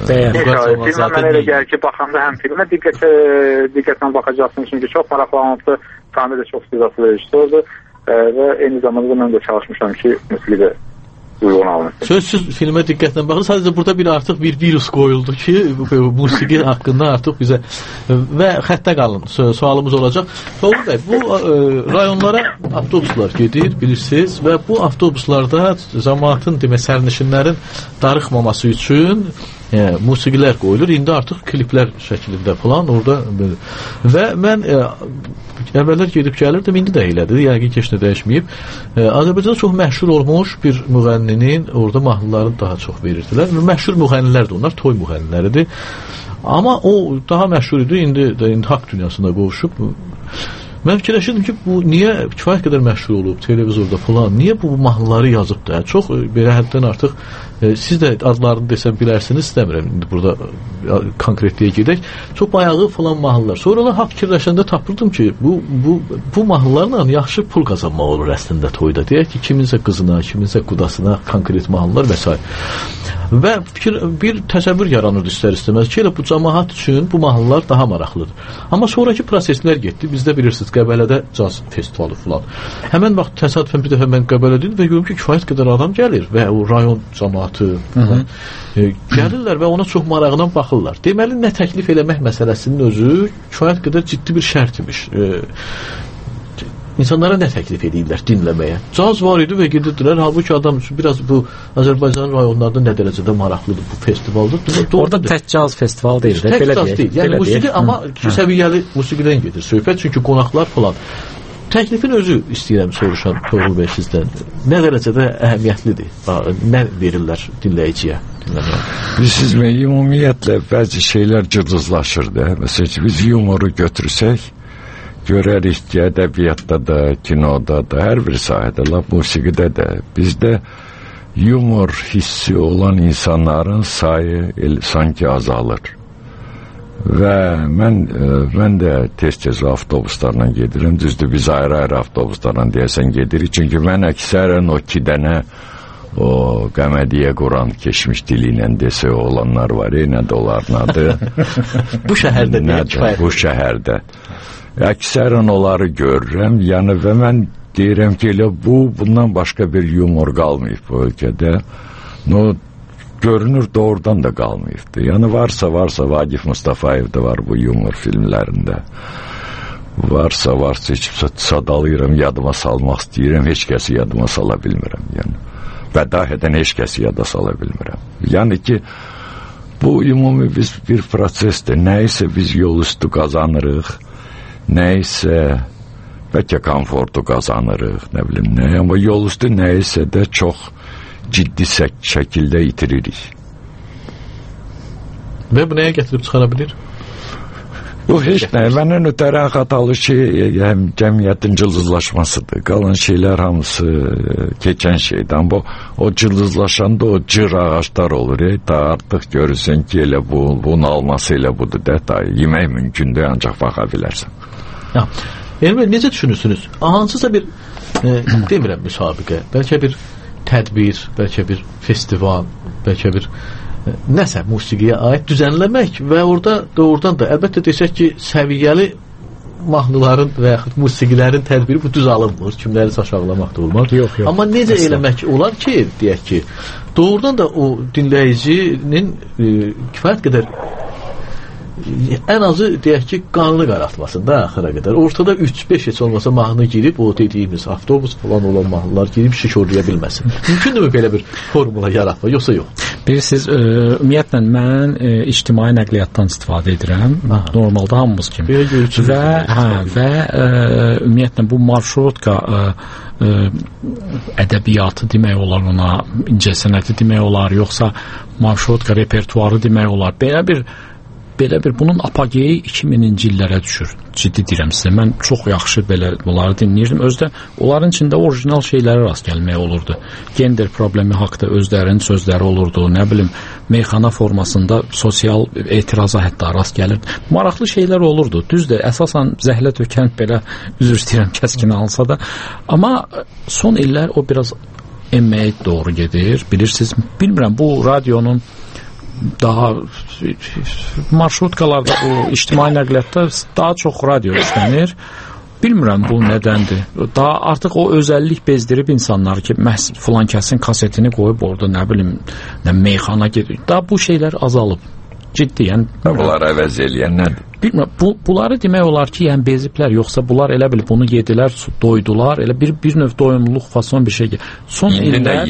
Filmə mənə elə gəlir ki, baxanda həm filmə diqqətlə baxacaqsın, çünki çox maraqlanıbdır. Samir də çox istedadlı rejissordur və eyni zamanda mən də çalışmışam ki, musiqidə uyğun alınır. Sözsüz filmə diqqətlə baxır. Sadəcə burada artıq bir virus qoyuldu ki, musiqi haqqında artıq bizə və xəttə qalın sualımız olacaq. Toğrul bəy, bu rayonlara avtobuslar gedir, bilirsiniz, və bu avtobuslarda cəmaatın, sərnişinlərin darıxmaması üçün musiqilər qoyulur. İndi artıq kliplər şəklində falan orada belə. Və mən əvvəllər gedib gəlirdim, indi də elədir. Yəqin ki, heç nə dəyişməyib. Azərbaycanda çox məşhur olmuş bir müğənninin orada mahnılarını daha çox verirdilər. Məşhur müğənnilər də onlar, toy müğənniləridir. Amma o daha məşhur idi, indi haqq dünyasında qovuşub. Mən fikirləşirdim ki, bu niyə kifayət qədər məşhur olub televizorda falan, niyə bu mahnıları yazıb da? Çox belə həddən artıq siz də adlarını desəm bilərsiniz, istəmirəm indi burada konkretliyə gedək. Çox bayağı falan mahnılar. Sonralar haqq fikirləşəndə tapırdım ki, bu mahnılarla yaxşı pul qazanmaq olur əslində toyda. Deyək ki, kiminsə qızına, kiminsə qudasına konkret mahnılar və s. Və bir təsəvvür yaranırdı istər-istəməz ki, elə bu cəmaat üçün bu mahnılar daha maraqlıdır. Amma sonraki proseslər getdi. Bizdə bilirsiniz, Qəbələdə caz festivalı falan. Həmən vaxt təsadüfən bir dəfə mən Qəbələdəydim və görüm ki, kifayət qədər adam gəlir və o rayon cəmaatı gəlirlər və ona çox marağına baxırlar. Deməli, nə təklif eləmək məsələsinin özü kifayət qədər ciddi bir şərt imiş. İnsanlara nə təklif edirlər dinləməyə? Caz var idi və gedirdilər. Halbuki adam üçün biraz bu Azərbaycan rayonlarında nə dərəcədə maraqlıdır bu festivaldır. Orada tək caz festival deyil. Tək caz deyil. Yəni musiqi, amma səviyyəli musiqidən gedir söhbət. Çünki qonaqlar falan. Təklifin özü istəyirəm soruşan Toğrul bəy sizdən. Nə dərəcədə əhəmiyyətlidir? Nə verirlər dinləyiciyə? Bilirsiniz, ümumiyyətlə bəzi şeylər cıldızlaşır da. Məsələn, biz yumoru götürsək, görərik ki, ədəbiyyatda da, kinoda da, hər bir sahədə, musiqidə də bizdə yumor hissi olan insanların sayı sanki azalır. Və mən də tez-tez avtobuslarla gedirəm. Düzdür, biz ayrı-ayrı avtobuslarla deyəsən gedirik. Çünki mən əksərən o 2 dənə o qəmədiyə Quran keçmiş dili ilə desə olanlar var, nədir onların adı? Bu şəhərdə nədir? Bu şəhərdə. Əksərən onları görürəm. Yəni və mən deyirəm ki, elə bundan başqa bir yumor qalmayıb bu ölkədə. Görünür doğrudan da qalmayıbdı. Yəni varsa Vagif Mustafayev də var bu yumor filmlərində. Varsa heç sadalayıram, yadıma salmaq istəyirəm, heç kəsi yadıma sala bilmirəm. Yəni və dahidən heç kəsi yada sala bilmirəm. Yəni ki, bu ümumi bir prosesdir. Nəyisə biz yol üstü qazanırıq, nəyisə bəlkə komfortu qazanırıq, nə bilim nə. Amma yol üstü nəyisə də çox ciddi şəkildə itiririk. Və bu nəyə gətirib çıxara bilir? Bu heç nə. Məndən ötərən xatalı şey cəmiyyətin cılızlaşmasıdır. Qalan şeylər hamısı keçən şeydir. Amma o cılızlaşanda o cır ağaçlar olur. Da artıq görürsən ki, elə bunun alması elə budur. Yemək mümkündür, ancaq baxa bilərsən. Elmir, necə düşünürsünüz? Hansısa bir, demirəm müsabiqə, bəlkə bir tədbir, bəlkə bir festival, bəlkə bir nəsə musiqiyə aid düzənləmək və orada doğrudan da əlbəttə desək ki, səviyyəli mahnıların və yaxud musiqilərin tədbiri bu düz alınmır, kimləri aşağılamaq da olmaz. Yox. Amma necə eləmək olar ki, deyək ki, doğrudan da o dinləyicinin kifayət qədər ən azı deyək ki, qanını qaraltmasında axıra qədər. Ortada 3-5 heç olmasa mahnı girib, o dediyimiz avtobus falan olan mahnılar girib şişorlaya bilməsin. Mümkündürmü belə bir formula yaratma, yoxsa yox? Bilirsiniz, ümumiyyətlə mən ictimai nəqliyyatdan istifadə edirəm. Normalda hamımız kimi. Və ümumiyyətlə bu marşrutka ədəbiyyatı demək olar ona, incəsənəti demək olar, yoxsa marşrutka repertuarı demək olar. Belə bir bunun apogeyi 2000-ci illərə düşür. Ciddi deyirəm sizə. Mən çox yaxşı belə bunları dinləyirdim. Özdə onların içində orijinal şeylərə rast gəlmək olurdu. Gender problemi haqqında özlərinin sözləri olurdu. Nə bilim, meyxana formasında sosial etiraza hətta rast gəlirdi. Maraqlı şeylər olurdu. Düzdür, əsasən zəhlə tökən belə, üzr istəyirəm, kəskin alsa da. Amma son illər o biraz enməyə doğru gedir. Bilirsiniz, bilmirəm, bu radionun daha marşrutkalarda, bu ictimai nəqliyyatda daha çox radio işlənir. Bilmirəm bu nədəndir. Daha artıq o özəllik bezdirib insanları ki, məhz filan kəsin kasetini qoyub orada nə bilim, meyxana gedir. Daha bu şeylər azalıb. Ciddi, yəni. Bunları əvəz eləyən nədir? Bilmirəm, bunları demək olar ki, yəni beziblər, yoxsa bunlar elə bil bunu yedilər, doydular, elə bir növ doyumluluq fason bir şey. Son illər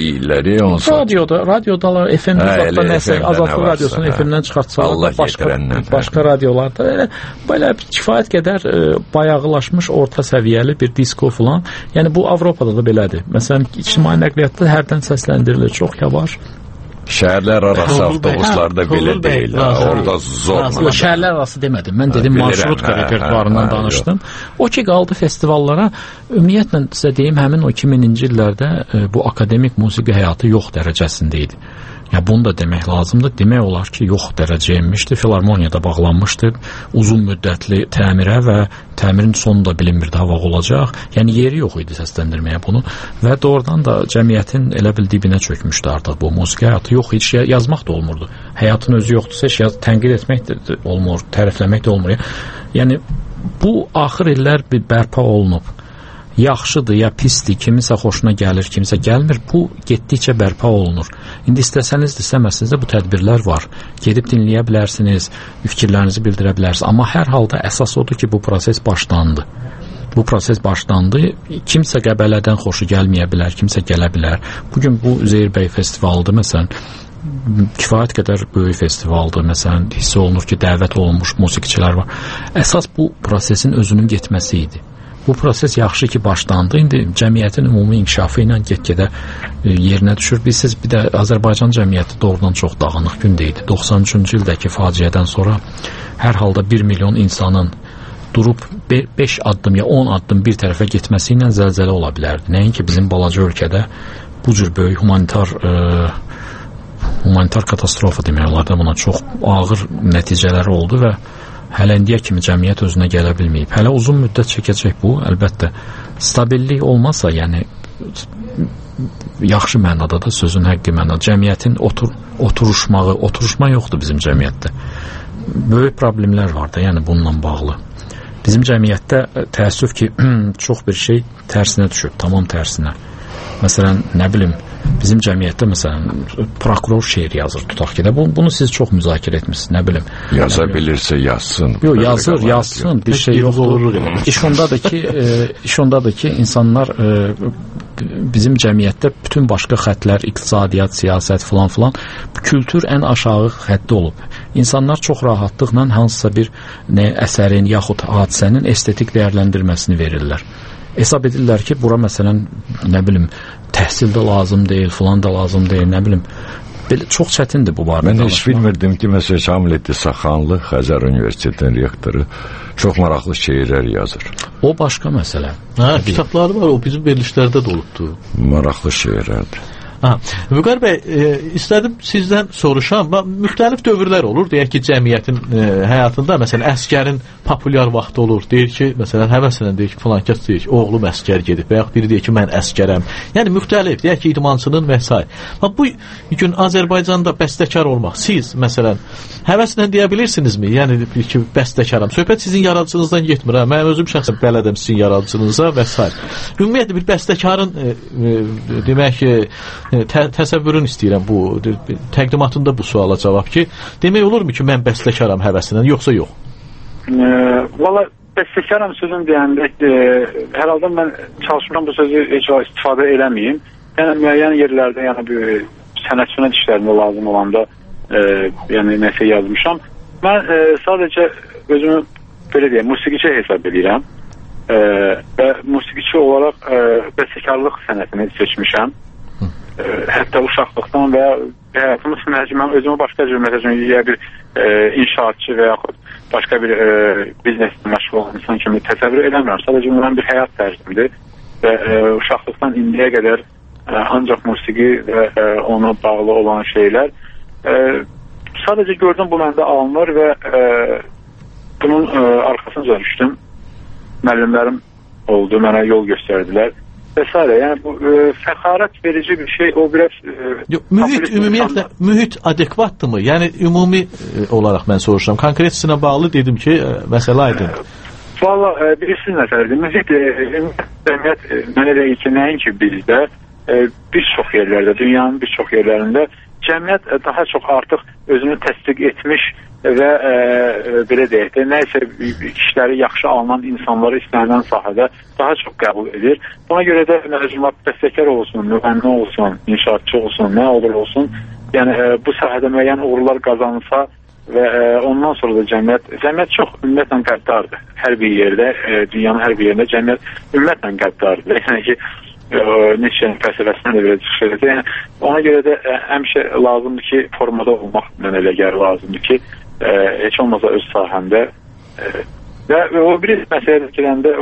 radiodalar, FM-də nəsə, Azadlıq Radiosunun FM-dən çıxartsalar, başqa radiolarda belə kifayət qədər bayağılaşmış, orta səviyyəli bir disko falan. Yəni bu Avropada da belədir. Məsələn, ictimai nəqliyyatda hərdən səsləndirilir, çox yavaş. Şəhərlər arası avtobuslarda belə deyil. Orada zor. Şəhərlər arası demədim. Mən dedim marşrutka repertuarından danışdım. O ki qaldı festivallara. Ümumiyyətlə sizə deyim, həmin o 2000-ci illərdə bu akademik musiqi həyatı yox dərəcəsində idi. Ya bunu da demək lazımdır. Demək olar ki, yox dərəcəyə enmişdi. Filarmoniyada bağlanmışdı. Uzun müddətli təmirə və təmirin sonu da bilinmirdi hava olacaq. Yəni yeri yox idi səsləndirməyə bunu. Və doğrudan da cəmiyyətin elə bil dibinə çökmüşdü artıq bu musiqi həyatı. Yox, heç yazmaq da olmurdu. Həyatın özü yoxdursa, heç tənqid etmək də olmur, tərəfləmək də olmur. Yəni bu axır illər bir bərpa olunub. Yaxşıdır ya pisdir, kimisə xoşuna gəlir, kimisə gəlmir, bu getdikcə bərpa olunur. İndi istəsəniz də, istəməsiniz də bu tədbirlər var. Gedib dinləyə bilərsiniz, fikirlərinizi bildirə bilərsiniz. Amma hər halda əsas odur ki, bu proses başlandı. Bu proses başlandı. Kimsə Qəbələdən xoşu gəlməyə bilər, kimsə gələ bilər. Bugün bu Üzeyir festivalıdır, məsələn, kifayət qədər böyük festivaldır. Məsələn, hiss olunur ki, dəvət olunmuş musiqiçilər var. Əsas bu prosesin özünün getməsi idi. Bu proses yaxşı ki başlandı. İndi cəmiyyətin ümumi inkişafı ilə get-gedə yerinə düşür. Bilirsiniz, bir də Azərbaycan cəmiyyəti doğrudan çox dağınıq gündə idi. 93-cü ildəki faciədən sonra hər halda 1 milyon insanın durub 5 addım ya 10 addım bir tərəfə getməsi ilə zəlzələ ola bilərdi. Nəinki bizim balaca ölkədə bu cür böyük humanitar katastrofa demək olar da, buna çox ağır nəticələri oldu və hələ indiyə kimi cəmiyyət özünə gələ bilməyib. Hələ uzun müddət çəkəcək bu, əlbəttə. Stabillik olmasa, yəni yaxşı mənada da, sözün həqqi mənada, cəmiyyətin oturuşma yoxdur bizim cəmiyyətdə. Böyük problemlər var da, yəni bununla bağlı. Bizim cəmiyyətdə təəssüf ki, çox bir şey tərsinə düşüb, tamam tərsinə. Məsələn, nə bilim, bizim cəmiyyətdə məsələn prokuror şeir yazır, tutaq ki də bunu siz çox müzakirə etmisiniz, nə bilim. Yaza bilirsə yazsın. Yox, yazsın, bir şey yoxdur. İş ondadır ki, insanlar bizim cəmiyyətdə bütün başqa xətlər, iqtisadiyyat, siyasət filan, kültür ən aşağı xəttdə olub. İnsanlar çox rahatlıqla hansısa bir əsərin yaxud hadisənin estetik dəyərləndirməsini verirlər. Hesab edirlər ki, bura məsələn, nə bilim, təhsil də lazım deyil, filan da lazım deyil, nə bilim. Belə çox çətindir bu barədə. Mən heç bilmirdim ki, məsələn, Şamil Saxanlı, Xəzər Universitetinin rektoru çox maraqlı şeirlər yazır. O başqa məsələ. Kitabları var, o bizim verilişlərdə də olubdur. Maraqlı şeirlərdir. Vüqar bəy, istədim sizdən soruşam. Müxtəlif dövrlər olur. Deyək ki, cəmiyyətin həyatında, məsələn, əskərin populyar vaxtı olur. Deyir ki, məsələn, həvəslə deyir ki, filan kəs deyir ki, oğlum əskər gedib və yaxud biri deyir ki, mən əskərəm. Yəni, müxtəlif, deyək ki, idmançının və s. Bu gün Azərbaycanda bəstəkar olmaq, siz, məsələn, həvəslə deyə bilirsinizmi? Yəni, ki, bəstəkaram. Söhbət sizin yaradıcınızdan getmir. Mən özüm şəxsən bələdəm sizin yaradıcınıza və s. Ümumiyyətlə, bir bəstəkarın, demək ki, təsəvvürün istəyirəm bu təqdimatında bu suala cavab ki, demək olurmu ki, mən bəstəkaram həvəsindən, yoxsa yox? Valla bəstəkaram sözün deyəndə hər halda mən çalışmıram bu sözü heç istifadə eləməyim. Yəni müəyyən yerlərdə, yəni sənətçinin işlərində lazım olanda yəni nəsə yazmışam. Mən sadəcə özümü belə deyəm, musiqiçi hesab edirəm və musiqiçi olaraq bəstəkarlıq sənətini seçmişəm. Hətta uşaqlıqdan və həyatımız sınırcı, mən özümü başqa cür məsələn, bir inşaatçı və yaxud başqa bir bizneslə məşğul olan insan kimi təsəvvür eləmirəm. Sadəcə mən bir həyat tərzimdir və uşaqlıqdan indiyə qədər ancaq musiqi və ona bağlı olan şeylər. Sadəcə gördüm bu məndə alınır və bunun arxasınca düşdüm. Müəllimlərim oldu, mənə yol göstərdilər. Vesaire. Yəni bu fəxarət verici bir şey, o biraz ümumiyyətlə mühit adekvatdırmı? Yəni ümumi olaraq mən soruşuram. Konkretisine bağlı dedim ki, məsələ aydındır. Valla bilirsiniz məsələdir. Mühit cəmiyyət mənə elə ki, nəinki bizdə bir çox yerlərdə, dünyanın bir çox yerlərində cəmiyyət daha çox artıq özünü təsdiq etmiş və belə deyək də, nəysə işləri yaxşı alınan insanları istənilən sahədə daha çox qəbul edir. Buna görə də məcmuat bəstəkar olsun, müğənni olsun, inşaatçı olsun, nə olur olsun, yəni bu sahədə müəyyən uğurlar qazansa və ondan sonra da cəmiyyət çox ümumiyyətlə qəddardır. Hər bir yerdə, dünyanın hər bir yerində cəmiyyət ümumiyyətlə qəddardır. Yəni ki, neçə fəlsəfəsindən də belə çıxış edir. Yəni, ona görə də həmişə lazımdır ki, formada olmaq mənə elə gəlir lazımdır ki, heç olmasa öz sahəndə və o bir məsələdə girəndə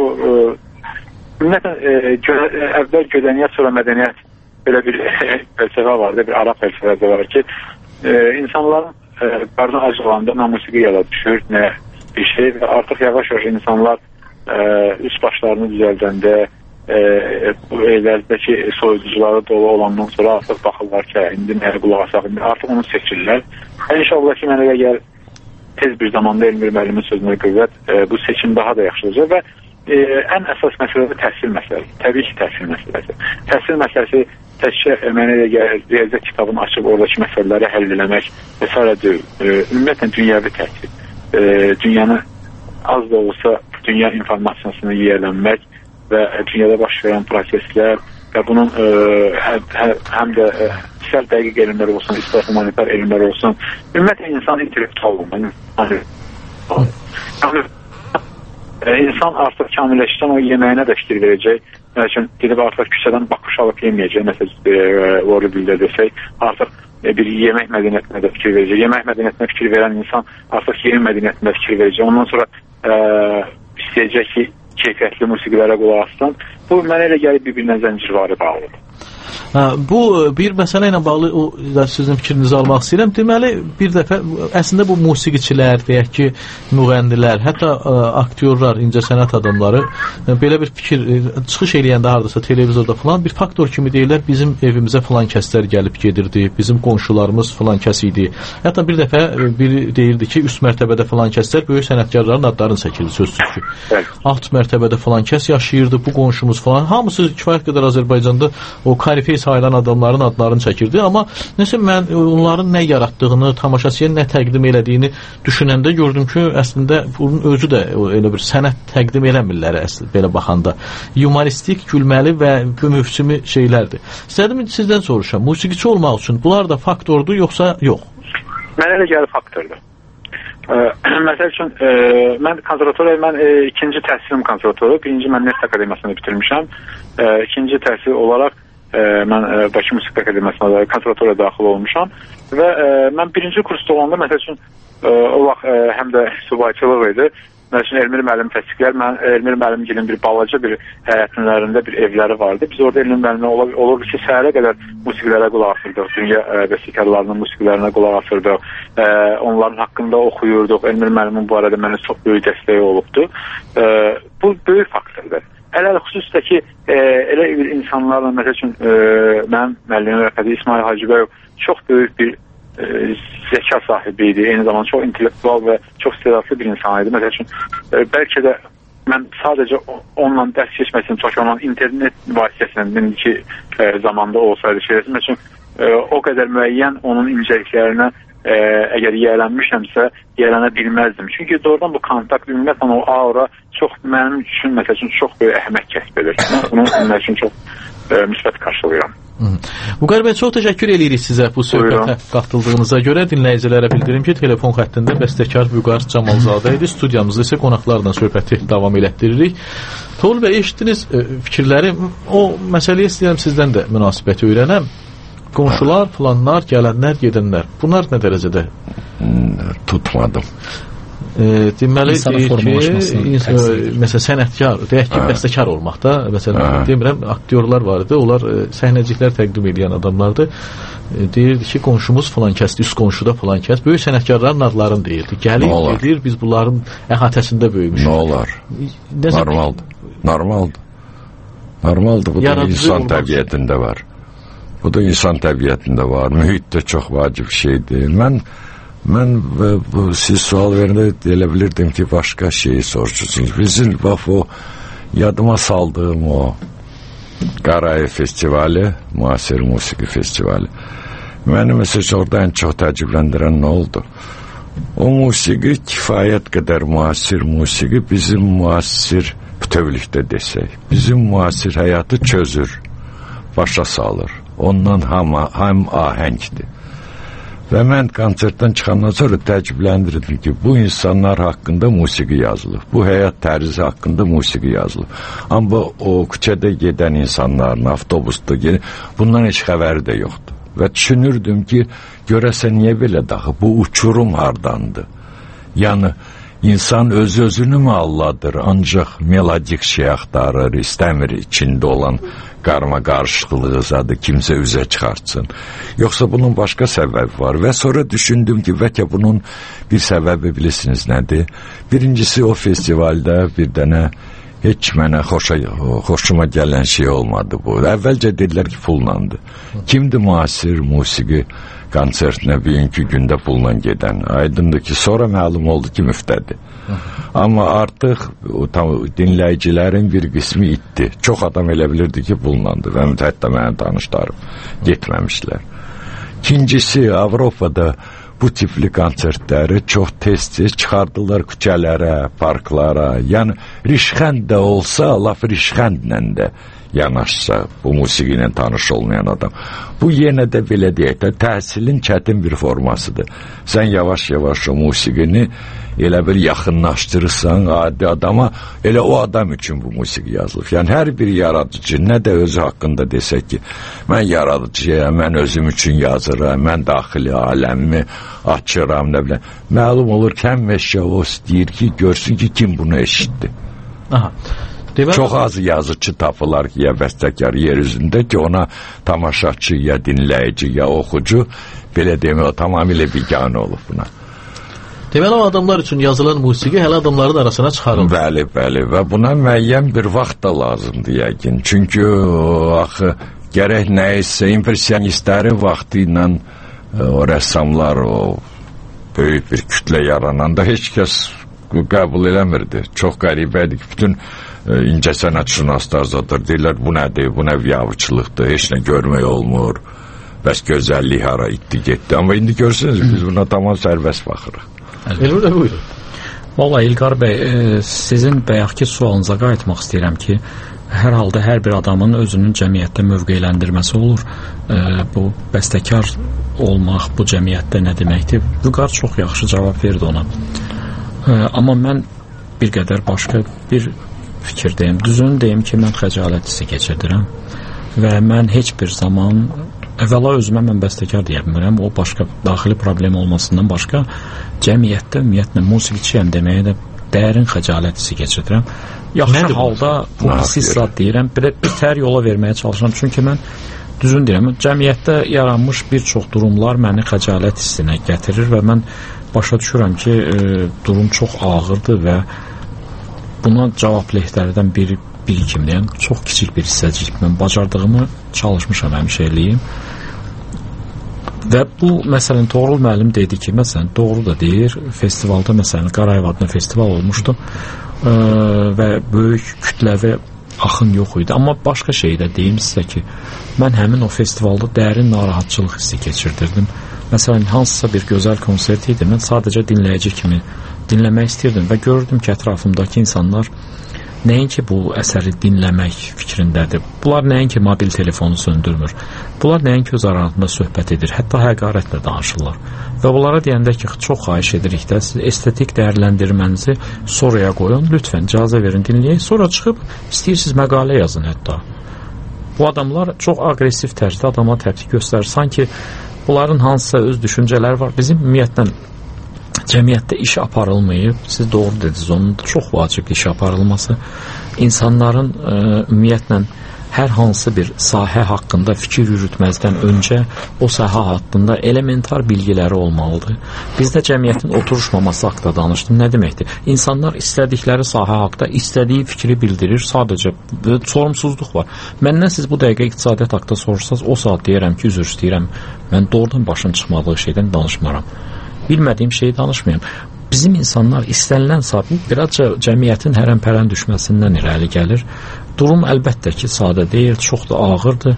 ümumiyyətlə əvvəl gödəniyyət, sonra mədəniyyət belə bir fəlsəfə vardı, bir Arap fəlsəfəsi var ki, insanların qarnı ac olanda nə musiqi yada düşür, nə bir şey və artıq yavaş-yavaş insanlar üst başlarını düzəldəndə bu evlərdəki soyuducuları dolu olandan sonra artıq baxırlar ki, indi nəyə qulaq asaq, artıq onu seçirlər. İnşallah ki, mənə gəl tez bir zamanda Elmir müəllimin sözünə qüvvət bu seçim daha da yaxşı olacaq və ən əsas məsələ də təhsil məsələsi. Təbii ki, təhsil məsələsi. Təhsil məsələsi təkcə mənə gəlir, riyaziyyat kitabını açıb oradakı məsələləri həll eləmək və s. deyil. Ümumiyyətlə, dünyəvi təhsil. Dünyanı az da olsa dünya informasiyasını yiyələnmək və dünyada baş verən proseslər və bunun həm də istər dəqiq elmlər olsun, istər humanitar elmlər olsun, ümumiyyətlə insan intellektual olmalı. İnsan artıq kamilləşdən o yeməyinə də fikir verəcək. Məsələn, gedib artıq küçədən bakış alıb yeməyəcək, məsələn, oru bildə desək, artıq bir yemək mədəniyyətinə də fikir verəcək. Yemək mədəniyyətinə fikir verən insan artıq yemək mədəniyyətinə fikir verəcək. Ondan sonra istəyəcək ki, keyfiyyətli musiqilərə qulaq assın. Bu mənə elə gəlib bir-birinə zəncirvari bağlıdır. Bu bir məsələ ilə bağlı o sizin fikrinizi almaq istəyirəm. Deməli, bir dəfə əslində bu musiqiçilər, deyək ki, müğənnilər, hətta aktyorlar, incəsənət adamları belə bir fikir çıxış eləyəndə hardasa televizorda falan bir faktor kimi deyirlər, bizim evimizə falan kəslər gəlib gedirdi, bizim qonşularımız falan kəs idi. Hətta bir dəfə biri deyirdi ki, üst mərtəbədə falan kəslər böyük sənətkarların adlarını çəkirdi, sözsüz ki. Alt mərtəbədə falan kəs yaşayırdı, bu qonşumuz falan. Hamısı kifayət qədər Azərbaycanda o karifey sayılan adamların adlarını çəkirdi, amma nəsə mən onların nə yaratdığını, tamaşaçıya nə təqdim elədiyini düşünəndə gördüm ki, əslində bunun özü də elə bir sənət təqdim eləmirlər əslində belə baxanda. Humoristik, gülməli və mövsümi şeylərdir. İstədim sizdən soruşam, musiqiçi olmaq üçün bunlar da faktordur, yoxsa yox? Mənə elə gəlir faktordur. Məsəl üçün, mən konservatoriya, mən ikinci təhsilim konservatoriya, birinci mən Neft Akademiyasını bitirmişəm, ikinci təhsil olaraq mən Bakı Musiqi Akademiyasına konservatoriya daxil olmuşam və mən birinci kursda olanda, məsəl üçün, o vaxt həm də subayçılıq idi. Məsəl üçün, Elmir müəllim təsdiqlər, Elmir müəllimgilin bir balaca bir həyətinlərində bir evləri vardı. Biz orada Elmir müəllimlə olurdu ki, səhərə qədər musiqilərə qulaq asırdıq, dünya bəstəkarlarının musiqilərinə qulaq asırdıq, onların haqqında oxuyurduq. Elmir müəllimin bu arada mənə çox böyük dəstəyi olubdu. Bu böyük faktordur. Ələl xüsusda ki, elə bir insanlarla, məsəl üçün, mənim müəllimim rəhmətli İsmail Hacıbəyov çox böyük bir zəka sahibi idi, eyni zamanda çox intellektual və çox istedadlı bir insan idi. Məsəl üçün, bəlkə də mən sadəcə onunla dərs keçməsini çox ondan internet vasitəsindən indiki zamanda olsaydı şeyləsin. Məsəl üçün, o qədər müəyyən onun incəliklərinə əgər yiyələnmişəmsə, yiyələnə bilməzdim. Çünki doğrudan bu kontakt, ümumiyyətlə o aura çox mənim üçün, məsəl üçün, çox böyük əhəmiyyət kəsb edir. Mən bunu mənim üçün çox müsbət qarşılayıram. Vüqar bəy, çox təşəkkür edirik sizə bu söhbətə qatıldığınıza görə. Dinləyicilərə bildirim ki, telefon xəttində bəstəkar Vüqar Camalzadə idi. Studiyamızda isə qonaqlarla söhbəti davam elətdiririk. Toğrul bəy, eşitdiniz fikirləri. O məsələyə istəyirəm sizdən də münasibəti öyrənəm. Qonşular, filanlar, gələnlər, gedənlər. Bunlar nə dərəcədə? Tutmadım. Deməli məsələn sənətkar, deyək ki, bəstəkar olmaqda, məsələn demirəm, aktyorlar var idi, onlar səhnəciklər təqdim edən adamlardır. Deyirdi ki, qonşumuz filan kəsdir, üst qonşuda filan kəs, böyük sənətkarların adlarını deyirdi. Gəlir, gedir, biz bunların əhatəsində böyümüşük. Nə olar? Normaldır. Bu da insan təbiətində var. Mühit də çox vacib şeydir. Mən siz sual verəndə elə bilirdim ki, başqa şeyi soruşursunuz. Bizim bax o yadıma saldığım o Qarayev festivali, müasir musiqi festivali. Məni məsələn orada ən çox təəccübləndirən nə oldu? O musiqi kifayət qədər müasir musiqi bizim müasir bütövlükdə desək, bizim müasir həyatı çözür, başa salır. Ondan həm ahəngdir. Və mən konsertdən çıxandan sonra təəccübləndirdim ki, bu insanlar haqqında musiqi yazılıb, bu həyat tərzi haqqında musiqi yazılıb. Amma o küçədə gedən insanların, avtobusda gedən, bundan heç xəbəri də yoxdur. Və düşünürdüm ki, görəsən niyə belə daxı, bu uçurum hardandır? Yəni, insan öz-özünü mü alladır, ancaq melodik şey axtarır, istəmir içində olan qarma-qarışıqlığı zadı kimsə üzə çıxartsın. Yoxsa bunun başqa səbəbi var. Və sonra düşündüm ki, bəlkə bunun bir səbəbi bilirsiniz nədir? Birincisi o festivaldə bir dənə heç mənə xoşuma gələn şey olmadı bu. Əvvəlcə dedilər ki, pullandı. Kimdir müasir musiqi konsertinə bugünkü gündə pulla gedən? Aydındır ki, sonra məlum oldu ki, müftədir. Amma artıq dinləyicilərin bir qismi itdi. Çox adam elə bilirdi ki, bulunandı və hətta mənim tanışlarım getməmişlər. İkincisi, Avropada bu tipli konsertləri çox tez-tez çıxardılar küçələrə, parklara. Yəni, rişxənd də olsa, laf rişxəndlə də yanaşsa, bu musiqi ilə tanış olmayan adam. Bu yenə də belə deyək də, təhsilin çətin bir formasıdır. Sən yavaş-yavaş o musiqini elə bir yaxınlaşdırırsan adi adama, elə o adam üçün bu musiqi yazılır. Yəni, hər bir yaradıcı, nə də özü haqqında desək ki, mən yaradıcıyam, mən özüm üçün yazıram, mən daxili aləmimi açıram, nə biləm. Məlum olur ki, həm meşə o istəyir ki, görsün ki, kim bunu eşitdi. Aha. Çox az yazıcı tapılar ki, ya bəstəkar yer üzündə ki, ona tamaşaçı, ya dinləyici, ya oxucu, belə demək, o tamamilə biganə olub buna. Deməli, o adamlar üçün yazılan musiqi hələ adamların arasına çıxarılır. Bəli, bəli, və buna müəyyən bir vaxt da lazımdır yəqin. Çünki axı, gərək nəyisə impressionistlərin vaxtı ilə o rəssamlar, o böyük bir kütlə yarananda heç kəs qəbul eləmirdi. Çox qəribədir ki, bütün incəsənətşünaslar zadır, deyirlər, bu nədir, bu nə biabıçılıqdır, heç nə görmək olmur, bəs gözəllik hara itdi, getdi. Amma indi görsünüz, biz buna tamam sərbəst baxırıq. Elvur da buyurun. Valla İlqar bəy, sizin bayaqki sualınıza qayıtmaq istəyirəm ki, hər halda hər bir adamın özünün cəmiyyətdə mövqeyləndirməsi olur. Bu bəstəkar olmaq bu cəmiyyətdə nə deməkdir? Vüqar çox yaxşı cavab verdi ona. Amma mən bir qədər başqa bir fikirdəyim. Düzünü deyim ki, mən xəcalət hissi keçirdirəm və mən heç bir zaman əvvəla özümə mən bəstəkar deyə bilmirəm. O başqa daxili problem olmasından başqa cəmiyyətdə ümumiyyətlə musiqiçiyəm deməyə də dərin xəcalət hissi keçirdirəm. Yaxşı halda publisist deyirəm, bir tər yola verməyə çalışıram. Çünki mən düzün deyirəm, cəmiyyətdə yaranmış bir çox durumlar məni xəcalət hissinə gətirir və mən başa düşürəm ki, durum çox ağırdır və buna cavabdehlərdən biri kimi deyəm, çox kiçik bir hissəcik. Mən bacardığımı çalışmışam həmişə eləyim. Və bu, məsələn, Toğrul müəllim dedi ki, məsələn, doğru da deyir, festivalda, məsələn, Qarayev adına festival olmuşdu və böyük kütləvi axın yox idi. Amma başqa şey də deyim sizə ki, mən həmin o festivalda dərin narahatçılıq hissi keçirdirdim. Məsələn, hansısa bir gözəl konsert idi, mən sadəcə dinləyici kimi dinləmək istəyirdim və gördüm ki, ətrafımdakı insanlar nəinki bu əsəri dinləmək fikrindədir. Bunlar nəinki mobil telefonu söndürmür. Bunlar nəinki öz aralarında söhbət edir, hətta həqarətlə danışırlar. Və bunlara deyəndə ki, çox xahiş edirik də, siz estetik dəyərləndirmənizi sonraya qoyun, lütfən icazə verin, dinləyək. Sonra çıxıb istəyirsiniz məqalə yazın hətta. Bu adamlar çox aqressiv tərzdə adama təpki göstərir. Sanki bunların hansısa öz düşüncələri var. Bizim ümumiyyətlə cəmiyyətdə iş aparılmayıb. Siz doğru dediniz, onun çox vacibdir iş aparılması. İnsanların ümumiyyətlə hər hansı bir sahə haqqında fikir yürütməzdən öncə o sahə haqqında elementar bilgiləri olmalıdır. Bizdə cəmiyyətin oturuşmaması haqqında danışdım. Nə deməkdir? İnsanlar istədikləri sahə haqqında istədiyi fikri bildirir. Sadəcə sorumsuzluq var. Məndən siz bu dəqiqə iqtisadiyyat haqqında sorursanız, o saat deyərəm ki, üzr istəyirəm. Mən doğrudan başım çıxmadığı şeydən danışmaram. Bilmədiyim şeyi danışmayım. Bizim insanlar istənilən saat birazca cəmiyyətin hərəm-pərən düşməsindən irəli gəlir. Durum əlbəttə ki, sadə deyil, çox da ağırdır.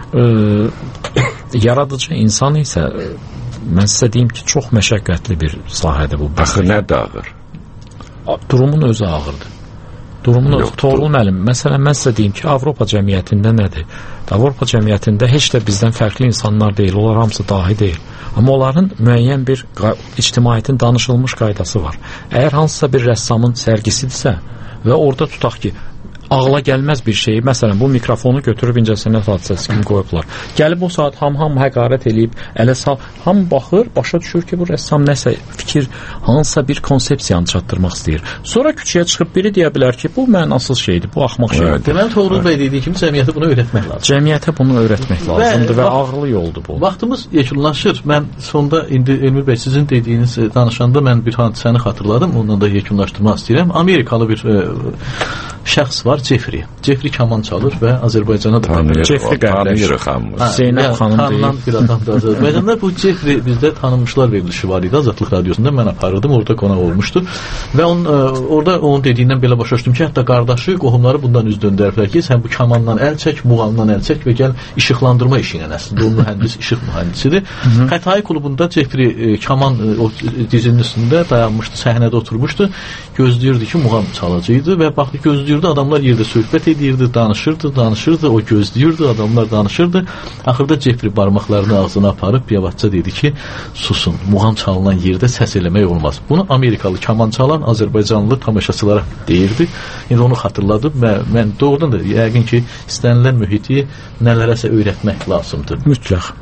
Yaradıcı insan isə mən sizə deyim ki, çox məşəqqətli bir sahədir bu. Axı nədir ağır? Durumun özü ağırdır. Durumun özü. Toğrul müəllim, məsələn, mən sizə deyim ki, Avropa cəmiyyətində nədir? Avropa cəmiyyətində heç də bizdən fərqli insanlar deyil, onlar hamısı dahi deyil. Amma onların müəyyən bir ictimaiyyətin danışılmış qaydası var. Əgər hansısa bir rəssamın sərgisidirsə və orada tutaq ki, ağla gəlməz bir şeyi, məsələn, bu mikrofonu götürüb incəsənət hadisəsi kimi qoyublar. Gəlib o saat ham həqarət eləyib, ələ sal, ham baxır, başa düşür ki, bu rəssam nəsə fikir, hansısa bir konsepsiyanı çatdırmaq istəyir. Sonra küçəyə çıxıb biri deyə bilər ki, bu mənasız şeydir, bu axmaq şeydir. Deməli, Toğrul bəy dediyi kimi cəmiyyətə bunu öyrətmək lazımdır. Cəmiyyətə bunu öyrətmək lazımdır və ağırlı yoldur bu. Vaxtımız yekunlaşır. Mən sonda indi Elmir bəy sizin dediyiniz danışanda mən bir hadisəni xatırladım, ondan da yekunlaşdırmaq istəyirəm. Amerikalı bir şəxs var, Jeffrey. Jeffrey kaman çalır və Azərbaycana da tanıyır. Jeffrey qardaş. Zeynəb xanım deyil. Bir adamdır Azərbaycanda. Bu Jeffrey bizdə tanınmışlar verilişi var idi Azadlıq Radiosunda. Mən aparırdım, orada qonaq olmuşdu. Və orada onun dediyindən belə başa düşdüm ki, hətta qardaşı, qohumları bundan üz döndəriblər ki, sən bu kamandan əl çək, muğamdan əl çək və gəl işıqlandırma işi ilə əslində. O mühəndis, işıq mühəndisidir. Xətai klubunda Jeffrey kaman dizinin üstündə dayanmışdı, səhnədə oturmuşdu. Gözləyirdi ki, muğam çalacaqdı və baxdı, gözləyirdi, adamlar yerdə söhbət edirdi, danışırdı, o gözləyirdi, adamlar danışırdı. Axırda Jeffrey barmaqlarını ağzına aparıb yavaşca dedi ki, susun, muğam çalınan yerdə səs eləmək olmaz. Bunu Amerikalı kaman çalan Azərbaycanlı tamaşaçılara deyirdi. İndi onu xatırladım və mən doğrudan da yəqin ki, istənilən mühiti nələrəsə öyrətmək lazımdır. Mütləq.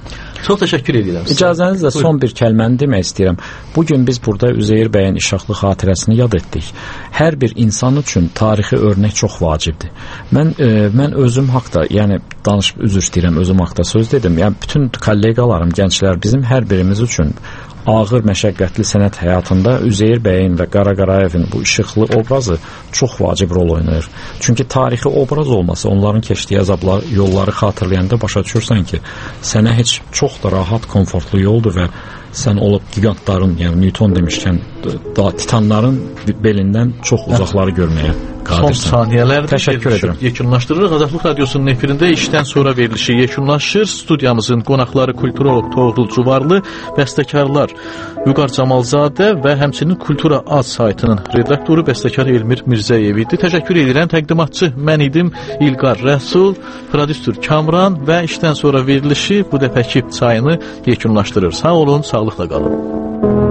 Çox təşəkkür edirəm. İcazənizlə son bir kəlməni demək istəyirəm. Bugün biz burada Üzeyir bəyin işaqlı xatirəsini yad etdik. Hər bir insan üçün tarixi örnək çox vacibdir. Mən özüm haqda, yəni danışıb üzr istəyirəm, özüm haqda söz dedim. Yəni bütün kolleqalarım, gənclər, bizim hər birimiz üçün ağır, məşəqqətli sənət həyatında Üzeyir bəyin və Qara Qarayevin bu işıqlı obrazı çox vacib rol oynayır. Çünki tarixi obraz olmasa, onların keçdiyi əzablar, yolları xatırlayanda başa düşürsən ki, sənə heç çox da rahat, komfortlu yoldur və sən olub gigantların, yəni Newton demişkən, titanların belindən çox uzaqları görməyə qadirsən. Son saniyələrdə təşəkkür edirəm. Yekunlaşdırırıq. Azadlıq Radiosunun efirində işdən sonra verilişi yekunlaşır. Studiyamızın qonaqları kulturolog Toğrul Cuvarlı, bəstəkarlar Vüqar Camalzadə və həmçinin Kultura Az saytının redaktoru bəstəkar Elmir Mirzəyev idi. Təşəkkür edirəm. Təqdimatçı mən idim İlqar Rəsul, prodüser Kamran və işdən sonra verilişi bu dəfəki çayını yekunlaşdırır. Sağ olun, sağlıqla qalın.